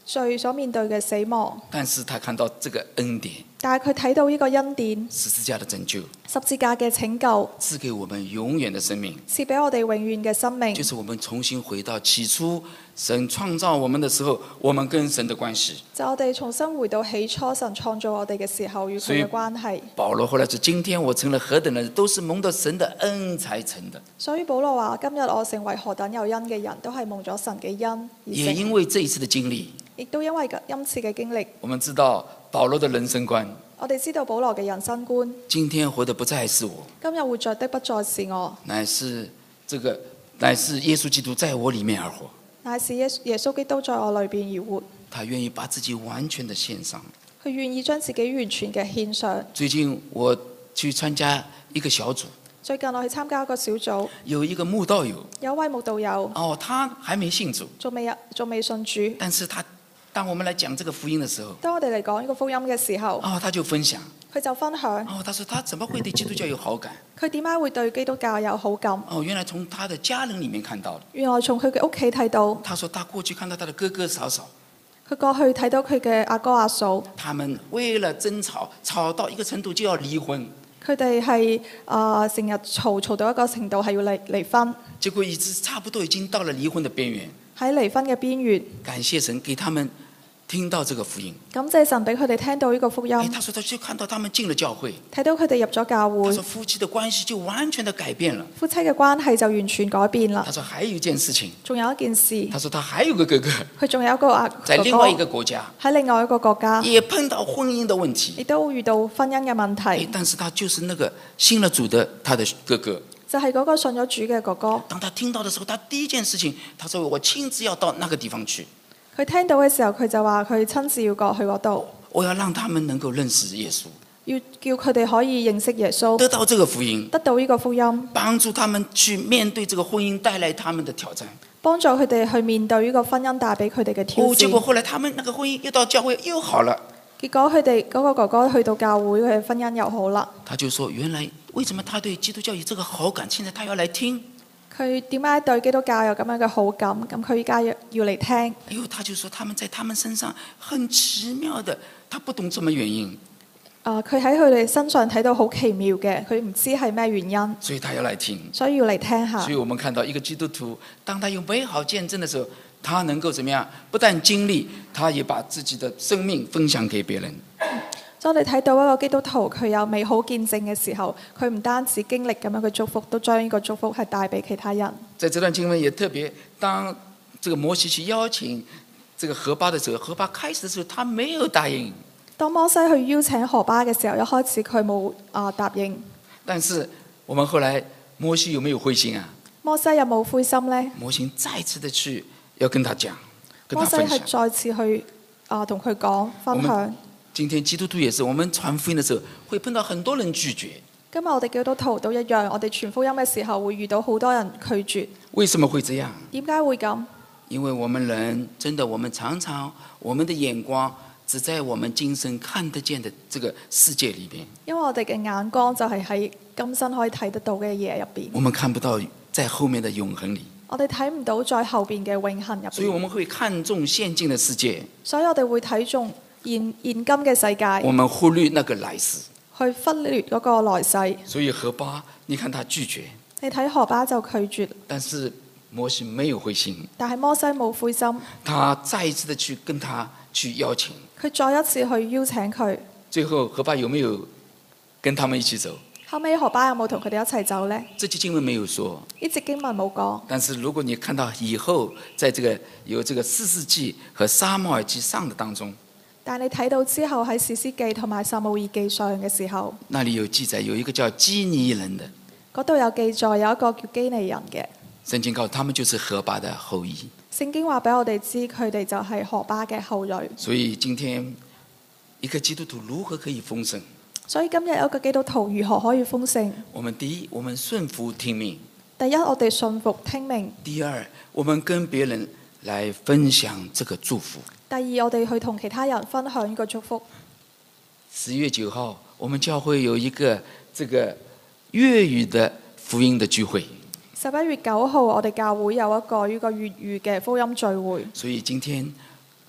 罪所面對嘅死亡， 但是他看到這個恩典， 但係佢睇到呢個恩典， 十字架的拯救， 十字架嘅拯救， 賜給我們永遠的生命， 賜俾我哋永遠嘅生命， 就是我們重新回到起初神創造我們的時候，我們跟神的關係。 就我哋重新回到起初神創造我哋嘅時候與佢嘅關係。 保羅後來說：今天我成了何等人，都是蒙得神的恩才成的。 所以保羅話：今日我成為何等有恩嘅人，都係蒙咗神嘅恩而也因為這一次的經歷， 亦都因為今次嘅經歷， 我們知道保羅的人生觀。 我哋知道保羅嘅人生觀。 今天活的不再是我， 今日活着的不再是我， 乃是這個乃是耶穌基督在我裡面而活。 乃是耶耶穌基督在我裏邊而活。 他願意把自己完全的獻上。 佢願意將自己完全嘅獻上。 最近我去參加一個小組， 最近我去參加一個小組， 有一個慕道友， 有一位慕道友， 哦，他還沒信主， 仲未仲未信主， 但是他當我們來講這個福音的時候， 當我哋嚟講呢個福音嘅時候， 哦，他就分享， 佢就分享， 哦，他說他怎麼會對基督教有好感？ 佢點解會對基督教有好感？ 哦，原來從他的家人裡面看到的。 原來從佢嘅屋企睇到， 他說他過去看到他的哥哥嫂嫂， 佢過去睇到佢嘅阿哥阿嫂， 他們為了爭吵，吵到一個程度就要離婚， 佢哋係啊成日嘈嘈到一個程度係要離離婚， 結果已經差不多已經到了離婚的邊緣。 喺離婚嘅邊緣。 感謝神給他們聽到這個福音。 感謝神俾佢哋聽到呢個福音。 哎，他說他就看到他們進了教會， 睇到佢哋入咗教他會， 說夫妻的關係就完全的改變了。 夫妻嘅關係就完全改變啦他。說還有一件事情， 仲有一件事， 他說他還有個哥哥佢仲有一個阿哥在另外一個哥國家喺另外一個國家， 也碰到婚姻的問題， 亦都遇到婚姻嘅問哎題， 但是他就是那個信了主的他的哥哥。 就係嗰個信咗主嘅哥哥。 當他聽到的時候，他第一件事情，他說我親自要到那個地方去， 佢聽到嘅時候，佢就話佢親自要過去嗰度， 我要讓他們能夠認識耶穌， 要叫佢哋可以認識耶穌， 得到這個福音， 得到呢個福音， 幫助他們去面對這個婚姻帶來他們的挑戰。 幫助佢哋去面對呢個婚姻帶俾佢哋嘅挑哦，結果戰。 後來他們那個婚姻又到教會又好了。 結果佢哋嗰個哥哥去到教會，佢哋婚姻又好啦。 他就說：原來為什麼他對基督教有這個好感？現在他要來聽。 佢點解對基督教有咁樣嘅好感？咁佢依家要要嚟聽。 哎呦，他就說他們在他們身上很奇妙的，他不懂什麼原因， 啊！佢喺佢哋身上睇到好奇妙嘅，佢唔知係咩原因， 所以他要來聽。 所以要嚟聽下所以。我們看到一個基督徒，當他有美好見證的時候，他能夠怎麼樣？不但經歷，他也把自己的生命分享給別人。 所以我哋睇到一個基督徒，佢有美好見證嘅時候，佢唔單止經歷咁樣嘅祝福，都將呢個祝福係帶俾其他人。 在這段經文也特別，當這個摩西去邀請這個何巴的時候，何巴開始的時候他沒有答應。 當摩西去邀請何巴嘅時候，一開始佢冇啊答應。 但是我們後來摩西有沒有灰心啊？ 摩西有冇灰心呢？ 摩西再次的去要跟他講，跟摩西他分享係。再次去啊同佢講分享。 今天基督徒也是，我們傳福音的時候會碰到很多人拒絕。 今日我哋基督徒都一樣，我哋傳福音嘅時候會遇到好多人拒絕。 為什麼會這樣？ 點解會咁？ 因為我們人真的，我們常常我們的眼光只在我們今生看得見的這個世界裏邊。 因為我哋嘅眼光就係喺今生可以睇得到嘅嘢入邊。 我們看不到在後面的永恆裏。 我哋睇唔到在後邊嘅永恆入邊。 所以我們會看重現今的世界。 所以我哋會睇重現現今嘅世界。 我們忽略那個來世。 去忽略嗰個來世。 所以何巴，你看他拒絕。 你睇何巴就拒絕。 但是摩西沒有灰心。 但係摩西冇灰心。 他再一次的去跟他去邀請。 佢再一次去邀請佢。 最後何巴有沒有跟他們一起走？ 後尾何巴有冇同佢哋一齊走呢？ 這節經文沒有說。 呢節經文冇講。 但是如果你看到以後，在這個有這個士師記和撒母耳記上的當中， 但你睇到之後喺士師記同埋撒母耳記上嘅時候， 那裡有記載，有一個叫基尼人的， 嗰度有記載有一個叫基尼人嘅。 聖經告訴他們就是何巴的後裔。 聖經話俾我哋知，佢哋就係何巴嘅後裔。 所以今天一個基督徒如何可以豐盛？ 所以今日有一個基督徒如何可以豐盛？ 我們第一，我們順服聽命。 第一，我哋順服聽命。 第二，我們跟別人來分享這個祝福。 第二，我哋去同其他人分享呢個祝福。 十月九號，我們教會有一個這個粵語的福音的聚會。 十一月九號，我哋教會有一個呢個粵語嘅福音聚會。 所以今天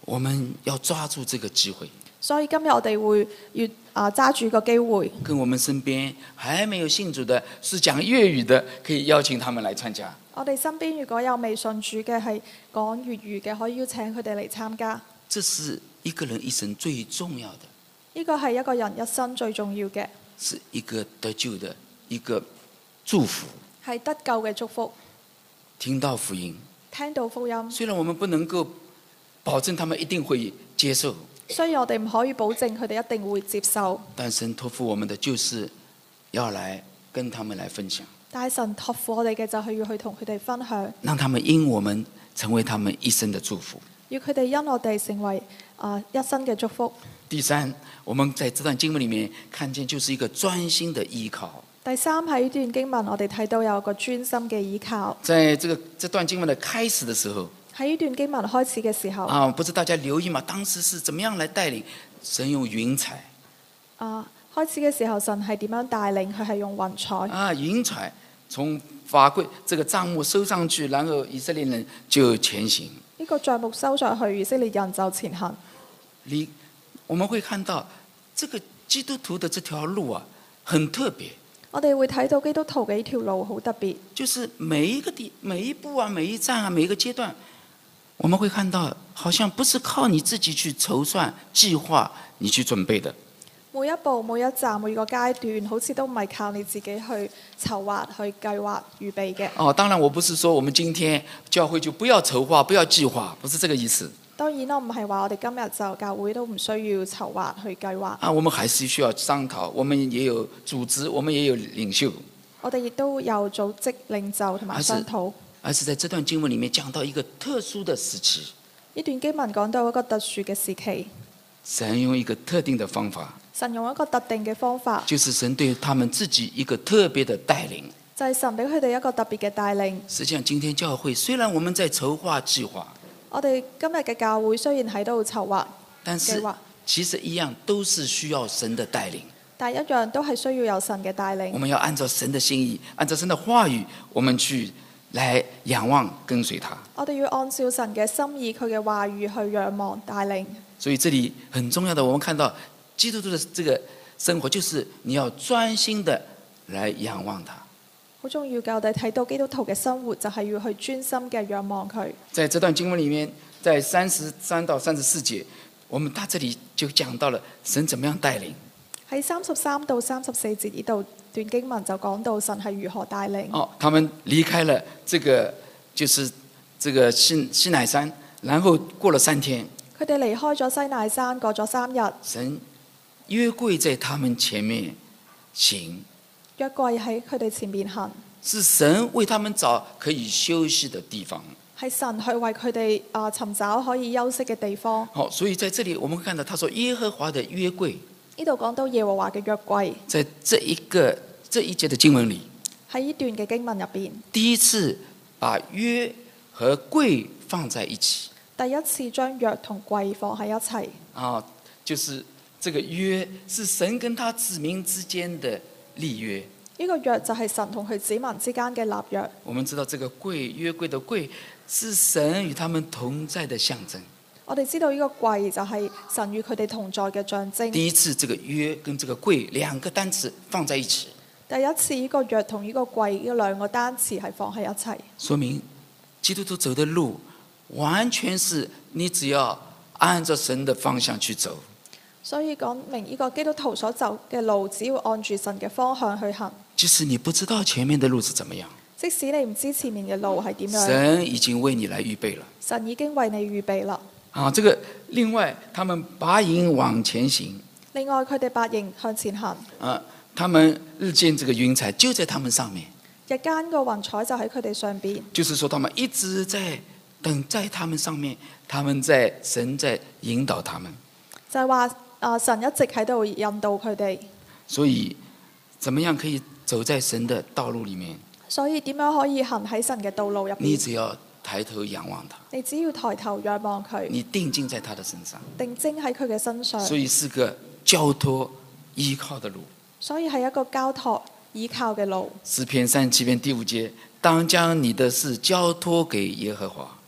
我們要抓住這個機會。 所以今日我哋會要啊揸住個機會， 跟我們身邊還沒有信主的，是講粵語的，可以邀請他們來參加。 我哋身邊如果有未信主嘅係講粵語嘅，可以邀請佢哋嚟參加。 這是一個人一生最重要的， 呢個係一個人一生最重要嘅， 是一個得救的一個祝福。 係得救嘅祝福。 聽到福音， 聽到福音， 雖然我們不能夠保證他們一定會接受， 雖然我哋唔可以保證佢哋一定會接受， 但神託付我們的就是要來跟他們來分享。 但係神託付我哋嘅就係要去同佢哋分享， 讓他們因我們成為他們一生的祝福。 要佢哋因我哋成為啊、呃、一生嘅祝福。 第三，我們在這段經文裡面看見就是一個專心的依靠。 第三，喺呢段經文我哋睇到有一個專心嘅依靠。 在這個這段經文的開始的時候， 喺呢段經文開始嘅時候， 啊，不知大家留意嗎？當時是怎麼樣來帶領？神用雲彩。 啊，開始嘅時候神係點樣帶領？佢係用雲彩。 啊，雲彩從法櫃這個帳幕收上去，然後以色列人就前行。 呢個帳幕收上去，以色列人就前行。 你我們會看到，這個基督徒的這條路啊，很特別。 我哋會睇到基督徒嘅呢條路好特別， 就是每一個地、每一步啊、每一站啊、每一個階段，我們會看到，好像不是靠你自己去籌算、計劃、你去準備的。 每一步、每一站、每個階段，好似都唔係靠你自己去籌劃、去計劃、預備嘅。 哦，當然我不是說我們今天教會就不要籌劃、不要計劃，不是這個意思。 當然啦，唔係話我哋今日就教會都唔需要籌劃去計劃。 啊，我們還是需要商討，我們也有組織，我們也有領袖。 我哋亦都有組織領袖同埋商討。 而是在這段經文裡面講到一個特殊的時期。 呢段經文講到一個特殊嘅時期。 神用一個特定的方法。 神用一個特定嘅方法。 就是神對他們自己一個特別的帶領。 就係神俾佢哋一個特別嘅帶領。 實際上，今天教會雖然我們在籌劃計劃。 我哋今日嘅教會雖然喺度籌劃， 但是其實一樣都是需要神的帶領。 但一樣都係需要有神嘅帶領。 我們要按照神的心意，按照神的話語，我們去來仰望跟隨他。 我哋要按照神嘅心意，佢嘅話語去仰望帶領。 所以這裡很重要的，我們看到基督徒的這個生活，就是你要專心的來仰望他。 好重要嘅，我哋睇到基督徒嘅生活就係要去專心嘅仰望佢。 在這段經文裡面，在三十三到三十四節，我們他這裡就講到了神怎麼樣帶領。 喺三十三到三十四節呢度段經文就講到神係如何帶領。 哦，他們離開了這個就是這個西西乃山，然後過了三天。 佢哋離開咗西乃山，過咗三日。 神約櫃在他們前面行。 約櫃喺佢哋前面行， 是神為他們找可以休息的地方， 係神去為佢哋啊尋找可以休息嘅地方。 好，所以在這裡我們看到，他說耶和華的約櫃， 呢度講到耶和華嘅約櫃， 在這一個這一節的經文裡， 喺呢段嘅經文入邊， 第一次把約和櫃放在一起， 第一次將約同櫃放喺一齊， 啊，就是這個約是神跟他子民之間的立約。 呢個約就係神同佢子民之間嘅立約。 我們知道這個櫃，約櫃的櫃是神與他們同在的象徵。 我哋知道呢個櫃就係神與佢哋同在嘅象徵。 第一次這個約跟這個櫃兩個單詞放在一起， 第一次呢個約同呢個櫃呢兩個單詞係放喺一齊， 說明基督徒走的路完全是你只要按照神的方向去走。 所以講明呢個基督徒所走嘅路，只要按住神嘅方向去行。 即使你不知道前面的路是怎麼樣， 即使你唔知前面嘅路係點樣， 神已經為你來預備了。 神已經為你預備啦。 啊，這個另外，他們拔營往前行。 另外，佢哋拔營向前行。 啊，他們日見這個雲彩就在他們上面。 日間個雲彩就喺佢哋上邊。 就是說，他們一直在等在他們上面，他們在神在引導他們。 就係話，啊，神一直喺度引導佢哋。 所以，怎麼樣可以走在神的道路裡面？ 所以點樣可以行喺神嘅道路入邊？ 你只要抬頭仰望他， 你只要抬頭仰望佢， 你定睛在他的身上， 定睛喺佢嘅身上。 所以是個交託依靠的路。 所以係一個交託依靠嘅路。 詩篇三十七篇第五節，當將你的事交託給耶和華。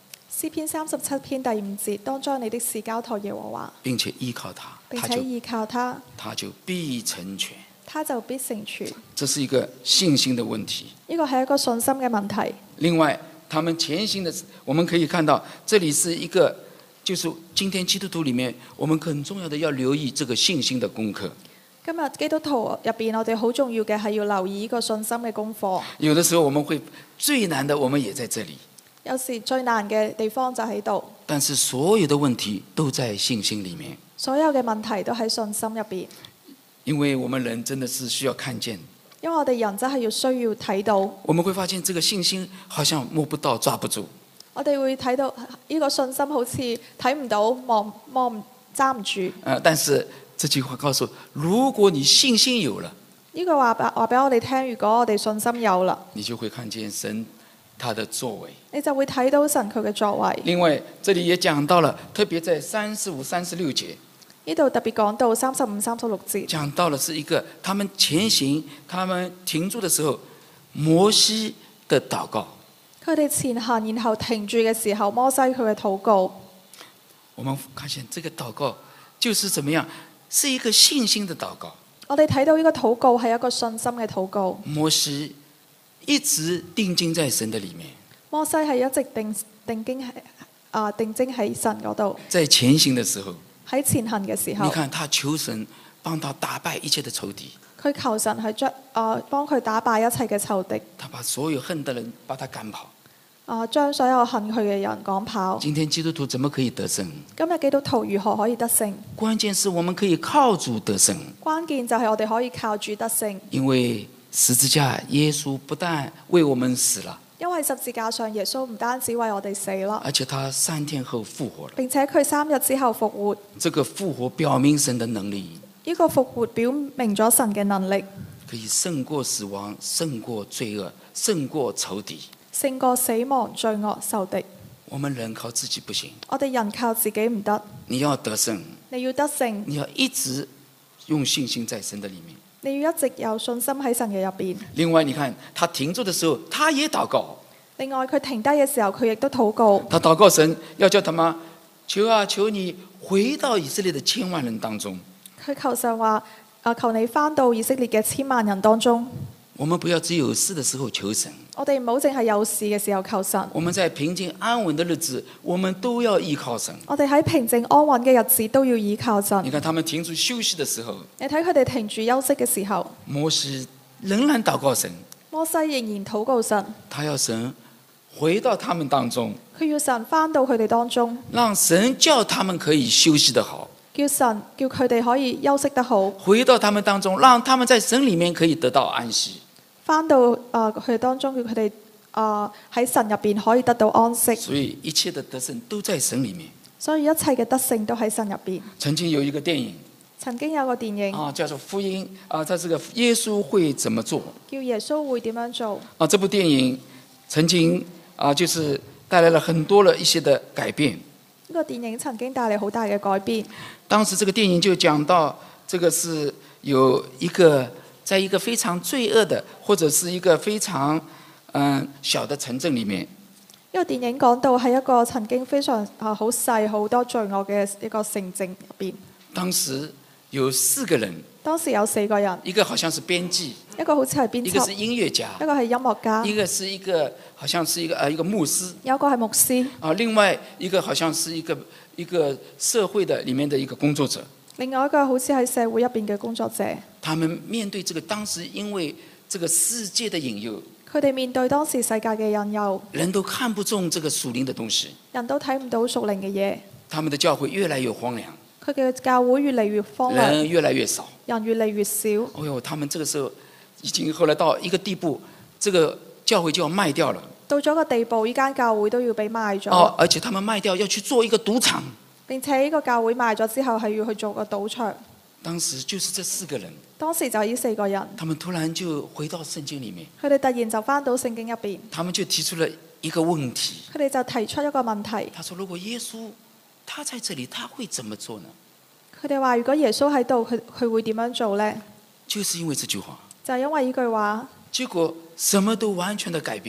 詩篇三十七篇第五節，當將你的事交託耶和華， 並且依靠他，他就並且依靠他， 他就必成全。 他就必成全。 這是一個信心的問題。 呢個係一個信心嘅問題。 另外，他們前行的，我們可以看到，這裡是一個，就是今天基督徒裡面，我們很重要的要留意這個信心的功課。 今日基督徒入邊，我哋好重要嘅係要留意呢個信心嘅功課。 有的時候我們會最難的，我們也在這裡。 有時最難嘅地方就喺度。 但是所有的問題都在信心裡面。 所有嘅問題都喺信心入邊。 因為我們人真的是需要看見。 因為我哋人真係要需要睇到。 我們會發現這個信心好像摸不到、抓不住。 我哋會睇到呢個信心好似睇唔到、望望唔揸唔住。 呃，但是這句話告訴我，如果你信心有了， 呢句話話俾我哋聽，如果我哋信心有啦， 你就會看見神他的作為。 你就會睇到神佢嘅作為。 另外，這裡也講到了，特別在三十五、三十六節。 呢度特別講到三十五、三十六節， 講到了是一個他們前行、他們停住的時候，摩西的禱告。 佢哋前行，然後停住嘅時候，摩西佢嘅禱告。 我們發現這個禱告就是怎麼樣，是一個信心的禱告。 我哋睇到呢個禱告係一個信心嘅禱告。 摩西一直定睛在神的裡面。 摩西係一直定定睛喺啊定睛喺神嗰度。 在前行的時候。 喺前行嘅時候， 你看他求神幫他打敗一切的仇敵。 佢求神係將啊幫佢打敗一切嘅仇敵。 他把所有恨的人把他趕跑。 啊，將所有恨佢嘅人趕跑。 今天基督徒怎麼可以得勝？ 今日基督徒如何可以得勝？ 關鍵是我們可以靠主得勝。 關鍵就係我哋可以靠主得勝。 因為十字架耶穌不但為我們死了。 因為十字架上耶穌唔單止為我哋死啦， 而且他三天後復活了。 並且佢三日之後復活。 這個復活表明神的能力。 呢個復活表明咗神嘅能力， 可以勝過死亡，勝過罪惡，勝過仇敵。 勝過死亡、罪惡、仇敵。 我們人靠自己不行， 我哋人靠自己唔得。 你要得勝， 你要得勝， 你要一直用信心在神的裡面。 你要一直有信心喺神嘅入邊。 另外，你看他停住的時候，他也禱告。 另外，佢停低嘅時候，佢亦都禱告。 他禱告神，要叫他們求啊求你回到以色列的千萬人當中。 佢求神話啊，求你返到以色列嘅千萬人當中。 我們不要只有事的時候求神。 我哋唔好淨係有事嘅時候求神。 我們在平靜安穩的日子，我們都要依靠神。 我哋喺平靜安穩嘅日子都要依靠神。 你看他們停住休息的時候， 你睇佢哋停住休息嘅時候， 摩西仍然禱告神。 摩西仍然禱告神， 他要神回到他們當中， 佢要神返到佢哋當中， 讓神叫他們可以休息得好。 叫神叫佢哋可以休息得好， 回到他們當中，讓他們在神裡面可以得到安息。 返到啊佢哋當中，叫佢哋啊喺神入邊可以得到安息。 所以一切的得勝都在神裡面。 所以一切嘅得勝都喺神入邊。 曾經有一個電影， 曾經有個電影啊，叫做《福音》啊，它這個耶穌會怎麼做？ 叫耶穌會點樣做？ 啊，這部電影曾經啊，就是帶來了很多的一些的改變。 呢個電影曾經帶嚟好大嘅改變。 當時這個電影就講到，這個是有一個在一個非常罪惡的，或者是一個非常嗯小的城鎮裡面。 呢個電影講到係一個曾經非常啊好細好多罪惡嘅一個城鎮入邊。 當時有四個人。 當時有四個人。 一個好像是編輯。 一個好似係編輯。 一個是音樂家。 一個係音樂家。 一個是一個好像是一個呃一個牧師。 有一個係牧師。 啊，另外一個好像是一個一個社會的裡面的一個工作者。 另外一個好似喺社會入邊嘅工作者。 他們面對這個當時因為這個世界的引誘。 佢哋面對當時世界嘅引誘。 人都看不中這個屬靈的東西。 人都睇唔到屬靈嘅嘢。 他們的教會越來越荒涼。 佢嘅教會越嚟越荒涼。 人越來越少。 人越嚟越少。 哎呦，他們這個時候已經後來到一個地步，這個教會就要賣掉了。 到咗個地步，呢間教會都要被賣咗。 哦，而且他們賣掉要去做一個賭場。 並且呢個教會賣咗之後，係要去做個賭場。 當時就是這四個人。 當時就係呢四個人。 他們突然就回到聖經裡面。 佢哋突然就返到聖經入邊。 他們就提出了一個問題。 佢哋就提出一個問題。 他說：如果耶穌他在這裡，他會怎麼做呢？ 佢哋話：如果耶穌喺度，佢佢會點樣做呢？ 就是因為這句話。 就係因為呢句話。 結果什麼都完全的改變。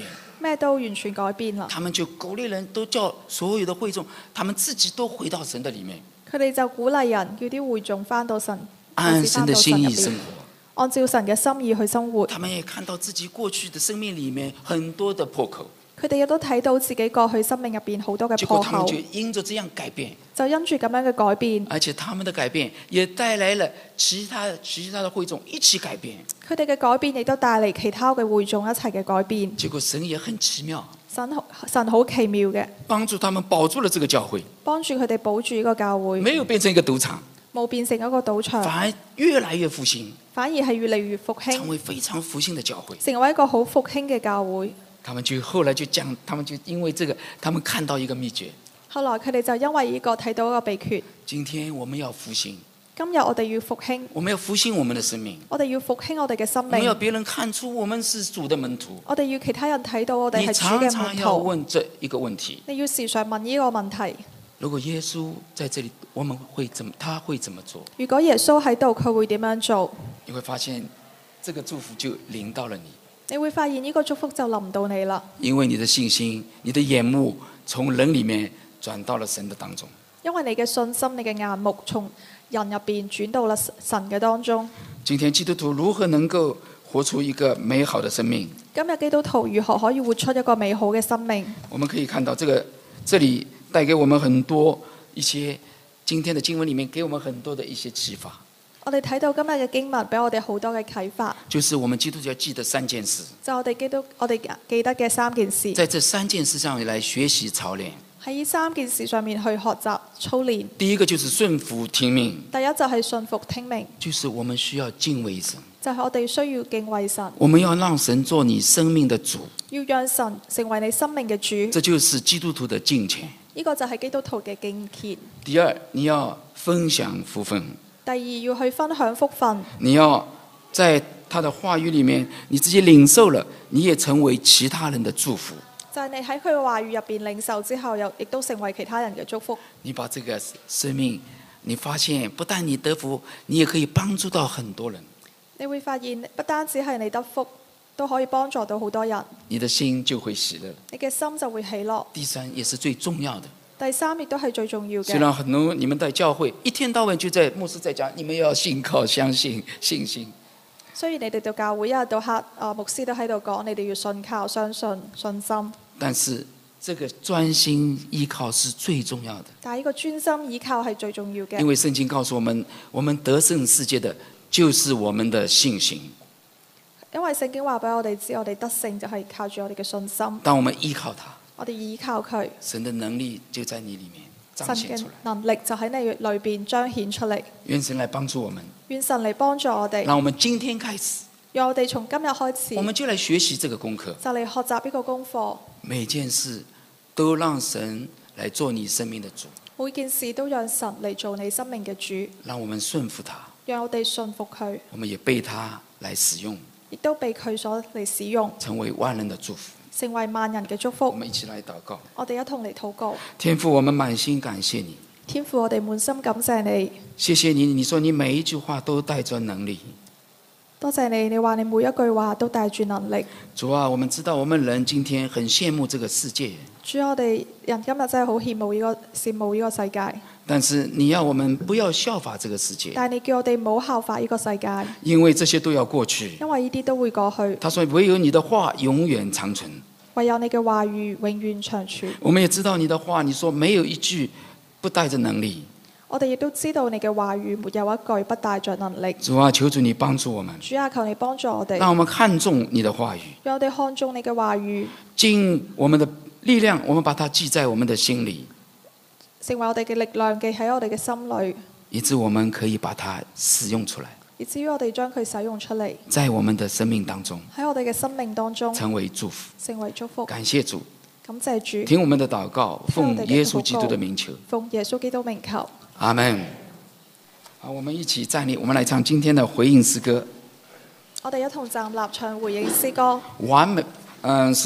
咩都完全改變啦。 他們就鼓勵人都叫所有的會眾，他們自己都回到神的裡面， 佢哋就鼓勵人叫啲會眾翻到神， 按神的心意生活。 按照神嘅心意去生活。 他們也看到自己過去的生命裡面很多的破口， 佢哋亦都睇到自己過去生命入邊好多嘅結破口， 果他們就因着這樣改變， 就因住咁樣嘅改變， 而且他們的改變也帶來了其他其他的會眾一起改變。 佢哋嘅改變亦都帶嚟其他嘅會眾一齊嘅改變。 結果神也很奇妙， 神神好奇妙嘅， 幫助他們保住了這個教會， 幫助佢哋保住呢個教會， 沒有變成一個賭場， 冇變成一個賭場， 反而越來越復興， 反而係越嚟越復成興， 為非常復興的教會。 成為一個好復興嘅教會。 他們就後來就講，他們就因為這個，他們看到一個秘訣。 後來佢哋就因為呢個睇到一個秘訣。 今天我們要復興， 今日我哋要復興， 我們要復興我們的生命， 我哋要復興我哋嘅生我們要命。 別人看出我們是主的門徒。 我哋要其他人睇到我哋你係主嘅常常門徒。 要問這一個問題： 你要時常問呢個問題。 如果耶穌在這裡，我們會怎麼？他會怎麼做？ 如果耶穌喺度，佢會點樣做？ 你會發現，這個祝福就臨到了你。 你會發現呢個祝福就臨到你啦， 因為你的信心，你的眼目從人裡面轉到了神的當中。 因為你嘅信心，你嘅眼目從人入邊轉到了神嘅當中。 今天基督徒如何能夠活出一個美好的生命？ 今日基督徒如何可以活出一個美好嘅生命？ 我們可以看到，這個這裡帶給我們很多一些今天的經文裡面給我們很多的一些啟發。 我哋睇到今日嘅經文，俾我哋好多嘅啟發。 就是我們基督徒要記得三件事， 就我哋基督，我哋記得嘅三件事。 在這三件事上來學習操練。 喺呢三件事上面去學習操練。 第一個就是順服聽命， 第一就係順服聽命， 就是我們需要敬畏神， 就係我哋需要敬畏神。 我們要讓神做你生命的主， 要讓神成為你生命嘅主。 這就是基督徒的敬虔。 呢個就係基督徒嘅敬虔。 第二，你要分享福分。 第二，要去分享福分。 你要在他的話語裡面，你自己領受了，你也成為其他人的祝福。 就係你喺佢嘅話語入邊領受之後，又亦都成為其他人嘅祝福。 你把這個生命，你發現不但你得福，你也可以幫助到很多人。 你會發現不單止係你得福，都可以幫助到好多人。 你的心就會喜樂。 你嘅心就會喜樂。 第三，也是最重要的。 第三亦都係最重要嘅。 雖然很多你們在教會一天到晚就在牧師在講，你們要信靠相信信心。 雖然你哋到教會一日到黑，啊牧師都喺度講，你哋要信靠相信信心。 但是這個專心依靠是最重要的。 但係呢個專心依靠係最重要嘅。 因為聖經告訴我們，我們得勝世界的就是我們的信心。 因為聖經話俾我哋知，我哋得勝就係靠住我哋嘅信心。 當我們依靠他， 我哋依靠佢， 神的能力就在你裡面彰神嘅顯出來。 能力就喺你裏邊彰顯出嚟。 願神來幫助我們， 願神嚟幫助我哋。 讓我們今天開始， 讓我哋從今日開始， 我們就來學習這個功課。 就嚟學習呢個功課。 每件事都讓神來做你生命的主， 每件事都讓神嚟做你生命嘅主。 讓我們順服他， 讓我哋信服佢， 我們也被他來使用， 亦都被佢所嚟使用， 成為萬人的祝福。 成為萬人嘅祝我福。 們一起來禱告。 我哋一同嚟禱告。 天父，我們滿心感謝你， 天父，我哋滿心感謝你， 謝謝你。你說你每一句話都帶着能力。 多謝你。你話你每一句話都帶住能力。 主啊，我們知道我們人今天很羨慕這個世界， 主，我哋人今日真係好羨慕呢個羨慕呢個世界， 但是你要我們不要效法這個世界， 但係你叫我哋唔好效法呢個世界， 因為這些都要過去。 因為呢啲都會過去。 他說唯有你的話永遠長存。 唯有你嘅話語永遠長存。 我們也知道你的話，你說沒有一句不帶着能力。 我哋亦都知道你嘅話語沒有一句不帶着能力。 主啊，求主你幫助我們， 主啊，求你幫助我哋， 讓我們看重你的話語， 讓我哋看重你嘅話語， 盡我們的力量，我們把它記在我們的心裡， 成為我哋嘅力量，記喺我哋嘅心裏， 以致我們可以把它使用出來， 以至於我哋將佢使用出嚟， 在我們的生命當中喺我哋嘅生命當中成為祝福。 成為祝福。 感謝主， 感謝主， 聽我們的禱告，奉耶穌基督的名求， 奉耶穌基督名求。 阿門。好，我們一起站立，我們來唱今天的回應詩歌。 我哋一同站立唱回應詩歌。 完美，嗯、呃。